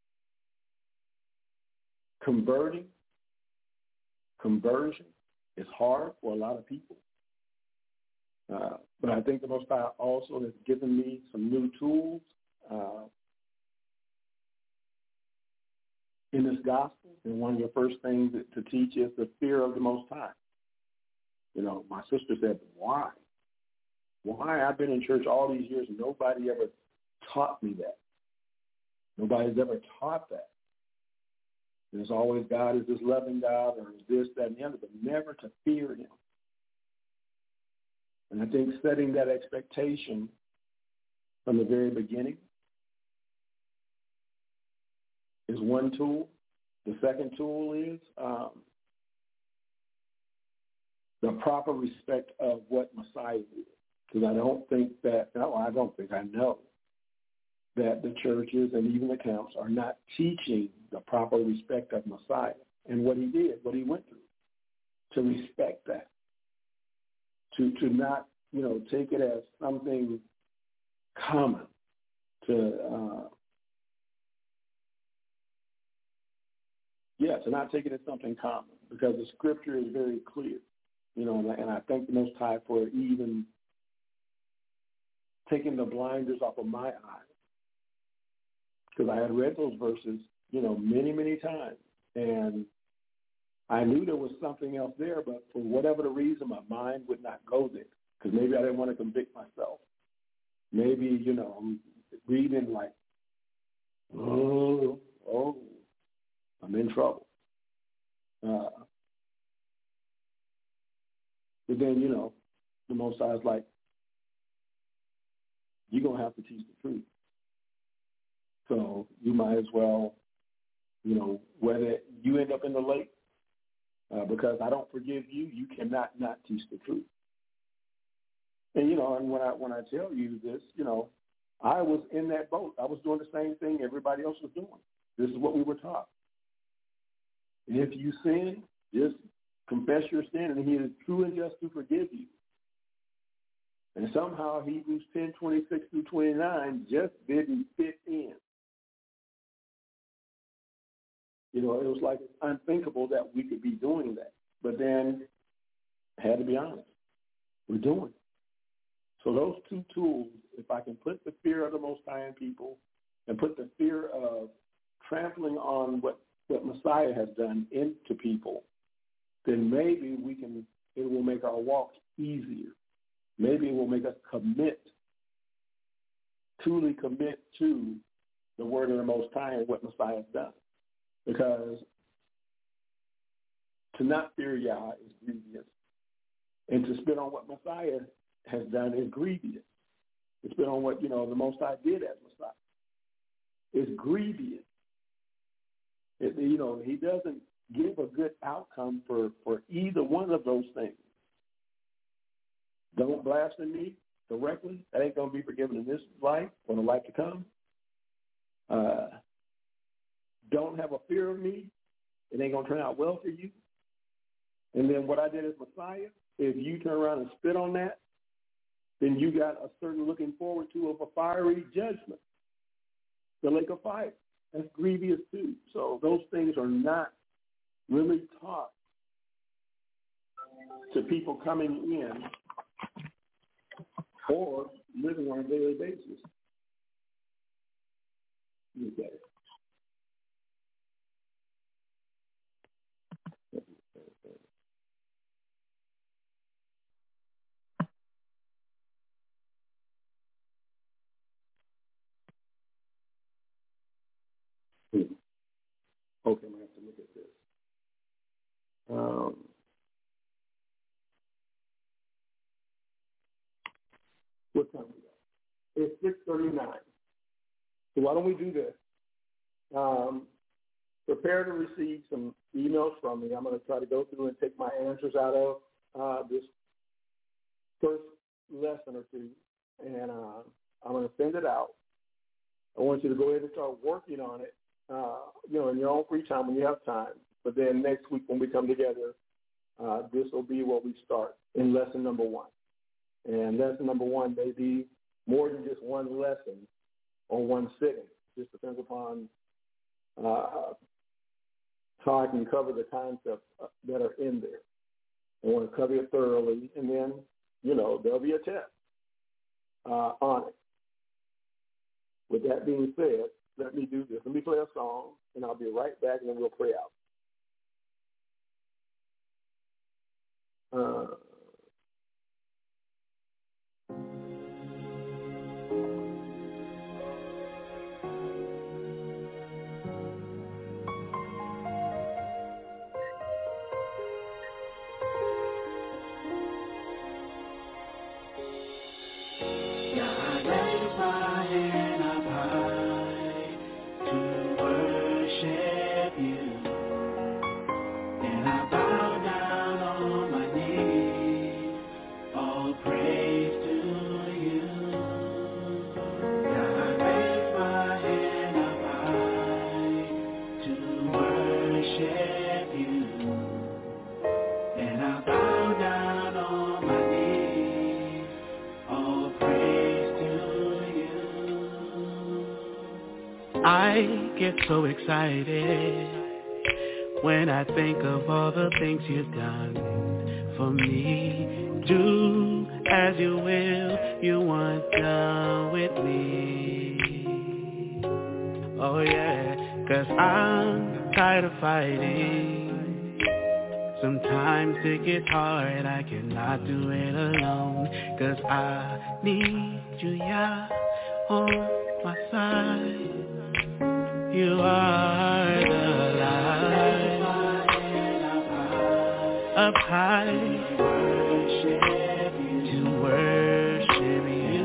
converting, conversion is hard for a lot of people. Uh, but I think the Most High also has given me some new tools uh, in this gospel. And one of the first things to teach is the fear of the Most High. You know, my sister said, why? Why? I've been in church all these years and nobody ever taught me that. Nobody's ever taught that. There's always God is this loving God or is this, that, and the other, but never to fear Him. And I think setting that expectation from the very beginning is one tool. The second tool is um, the proper respect of what Messiah is. Because I don't think that, no, I don't think, I know that the churches and even the camps are not teaching the proper respect of Messiah and what He did, what He went through, to respect that, to to not, you know, take it as something common, to, uh, yeah, to not take it as something common, because the scripture is very clear, you know, and I thank the Most High for even taking the blinders off of my eyes, because I had read those verses, you know, many, many times, and I knew there was something else there, but for whatever the reason, my mind would not go there, because maybe I didn't want to convict myself. Maybe, you know, I'm reading like, oh, oh, I'm in trouble. Uh, but then, you know, the Most High is like, you're going to have to teach the truth. So you might as well, you know, whether you end up in the lake, uh, because I don't forgive you, you cannot not teach the truth. And, you know, and when I when I tell you this, you know, I was in that boat. I was doing the same thing everybody else was doing. This is what we were taught. And if you sin, just confess your sin, and He is true and just to forgive you. And somehow Hebrews ten, twenty-six through twenty-nine just didn't fit in. You know, it was like unthinkable that we could be doing that. But then, I had to be honest, we're doing it. So those two tools, if I can put the fear of the Most High in people and put the fear of trampling on what, what Messiah has done into people, then maybe we can, it will make our walk easier. Maybe it will make us commit, truly commit to the word of the Most High and what Messiah has done. Because to not fear Yah is grievous. And to spit on what Messiah has done is grievous. To spit on what, you know, the Most High did as Messiah is grievous. It, you know, he doesn't give a good outcome for, for either one of those things. Don't blaspheme me directly. That ain't going to be forgiven in this life or the life to come. Uh, don't have a fear of me. It ain't going to turn out well for you. And then what I did as Messiah, if you turn around and spit on that, then you got a certain looking forward to of a fiery judgment, the lake of fire. That's grievous too. So those things are not really taught to people coming in or living on a daily basis. Okay. Okay, I'm going to have to look at this. Um, what time we got? It's six thirty-nine. So why don't we do this? Um, prepare to receive some emails from me. I'm going to try to go through and take my answers out of uh, this first lesson or two, and uh, I'm going to send it out. I want you to go ahead and start working on it, uh, you know, in your own free time when you have time. But then next week when we come together, uh, this will be where we start in lesson number one. And lesson number one may be more than just one lesson or one sitting. It just depends upon uh, how I can cover the concepts that are in there. I want to cover it thoroughly, and then, you know, there'll be a test uh, on it. With that being said, let me do this. Let me play a song, and I'll be right back, and then we'll pray out. Uh, I get so excited when I think of all the things you've done for me. Do as you will, you want done with me. Oh yeah, 'cause I'm tired of fighting. Sometimes it gets hard, I cannot do it alone. 'Cause I need you, yeah, on my side. You are the light up high to worship you.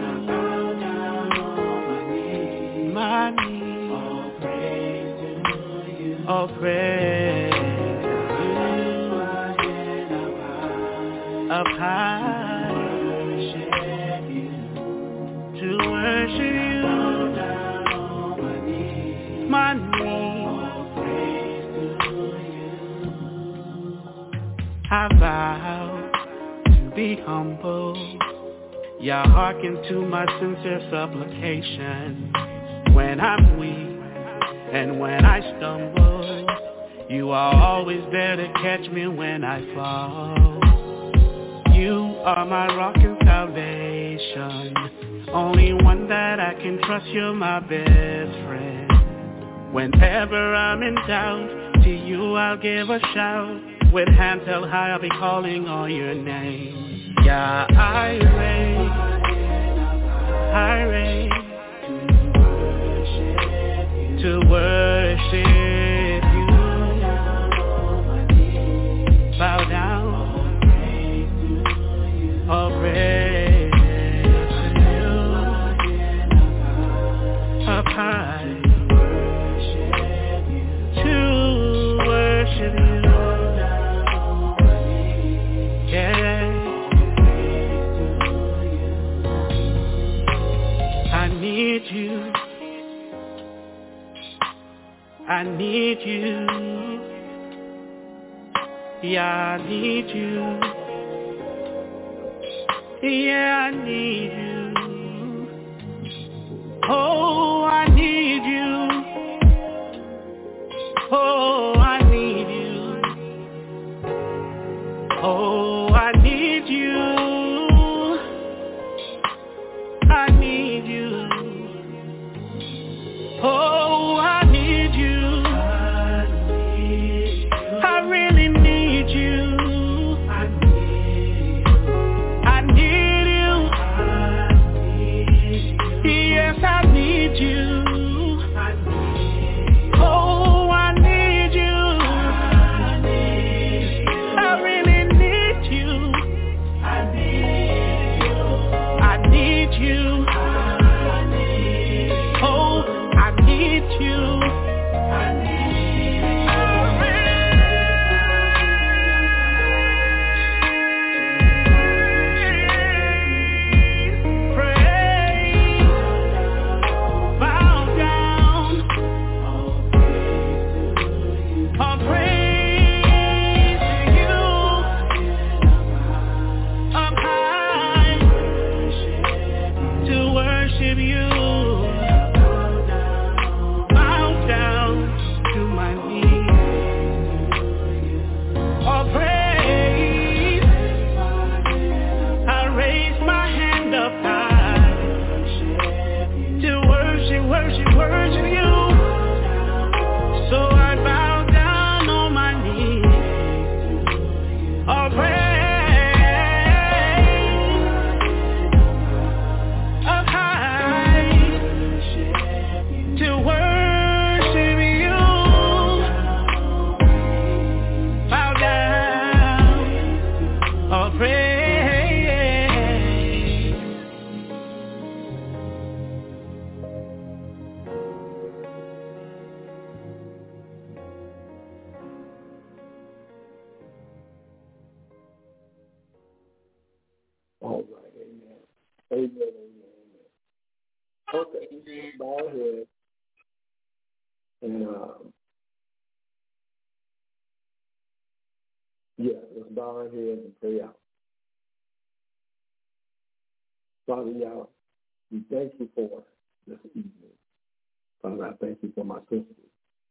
My knees, all praise up high to worship you. My knees, I vow to be humble. Yah, hearken to my sincere supplication. When I'm weak and when I stumble, You are always there to catch me when I fall. You are my rock and salvation, only one that I can trust. You're my best friend. Whenever I'm in doubt, to you I'll give a shout. With hands held high, I'll be calling on your name. Yeah, I raise, I raise to worship you. Bow down, all praise to you. Up high, to worship you. Yeah, I need you. I need you. Yeah, I need you. Yeah, I need you. Oh, I need you. Oh, I need you. Oh, I need you. I need you. Oh, I need you. I really need you. I need you. Yes, I need you. Oh, I need you. I really need you. I need you. Oh, I need you. I need praise, bow down, all praise to you, up high, to worship you. Bow down to my knees, all praise. I raise my hand up high to worship, worship, worship you. So I bow down on my knees, all praise, up high, to worship you. Bow down, all praise. All right, amen. Amen, amen, amen. Okay, let's bow our heads and, um, yeah, let's bow our heads and pray out. Father, Yah, we thank you for this evening. Father, I thank you for my sisters.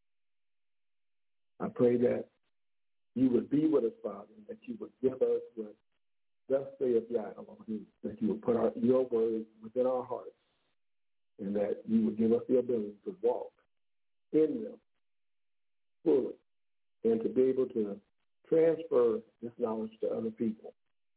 I pray that you would be with us, Father, and that you would give us what thus saith Yah Elohim, that you would put our, your words within our hearts, and that you would give us the ability to walk in them fully and to be able to transfer this knowledge to other people.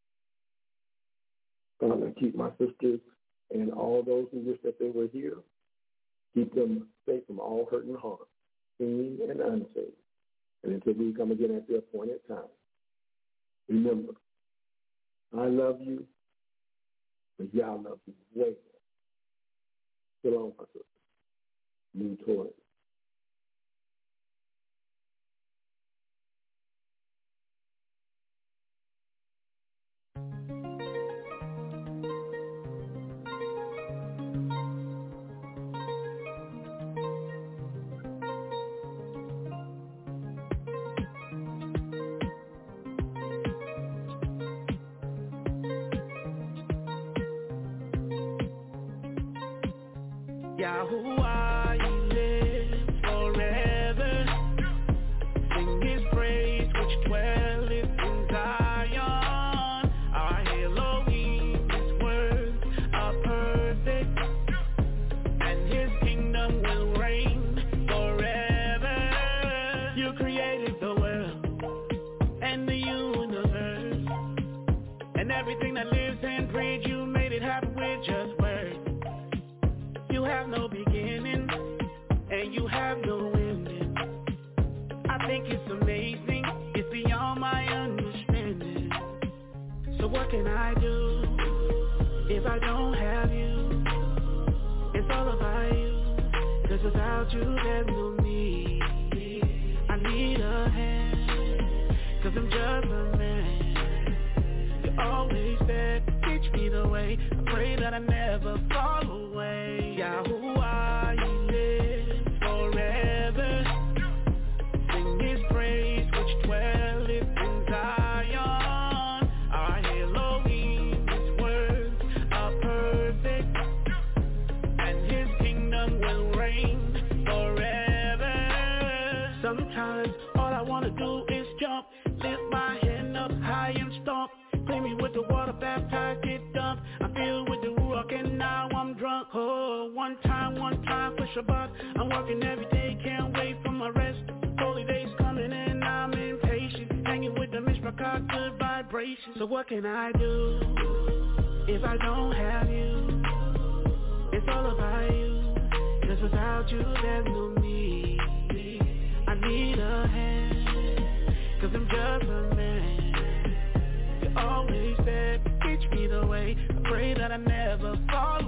Father, keep my sisters and all those who wish that they were here. Keep them safe from all hurt and harm, seen and unseen. And until we come again at the appointed time, remember, I love you, but Yah loves you way more. Shalom, my sister. New Torah. Yahuwah, you live forever. Sing you there's no me. I need a hand, cause I'm just a man. You always said, teach me the way. I pray that I never fall away. Yahuwah, you live forever. Sing his praise which dwelleth in Zion. Our Elohim, his words are perfect, and his kingdom will reign forever. Sometimes all I wanna do is jump, lift my hand up high and stomp. Clean me with the water, baptized, get dumped. I'm filled with the Ruach and now I'm drunk. Oh, one time, one time for Shabbat. I'm working every day, can't wait for my rest. Holy days coming and I'm impatient. Hanging with the Mishpachah, good vibrations. So what can I do if I don't have you? It's all about you, cause without you there's no me. I need a hand, cause I'm just a man. You always said, teach me the way. I pray that I never fall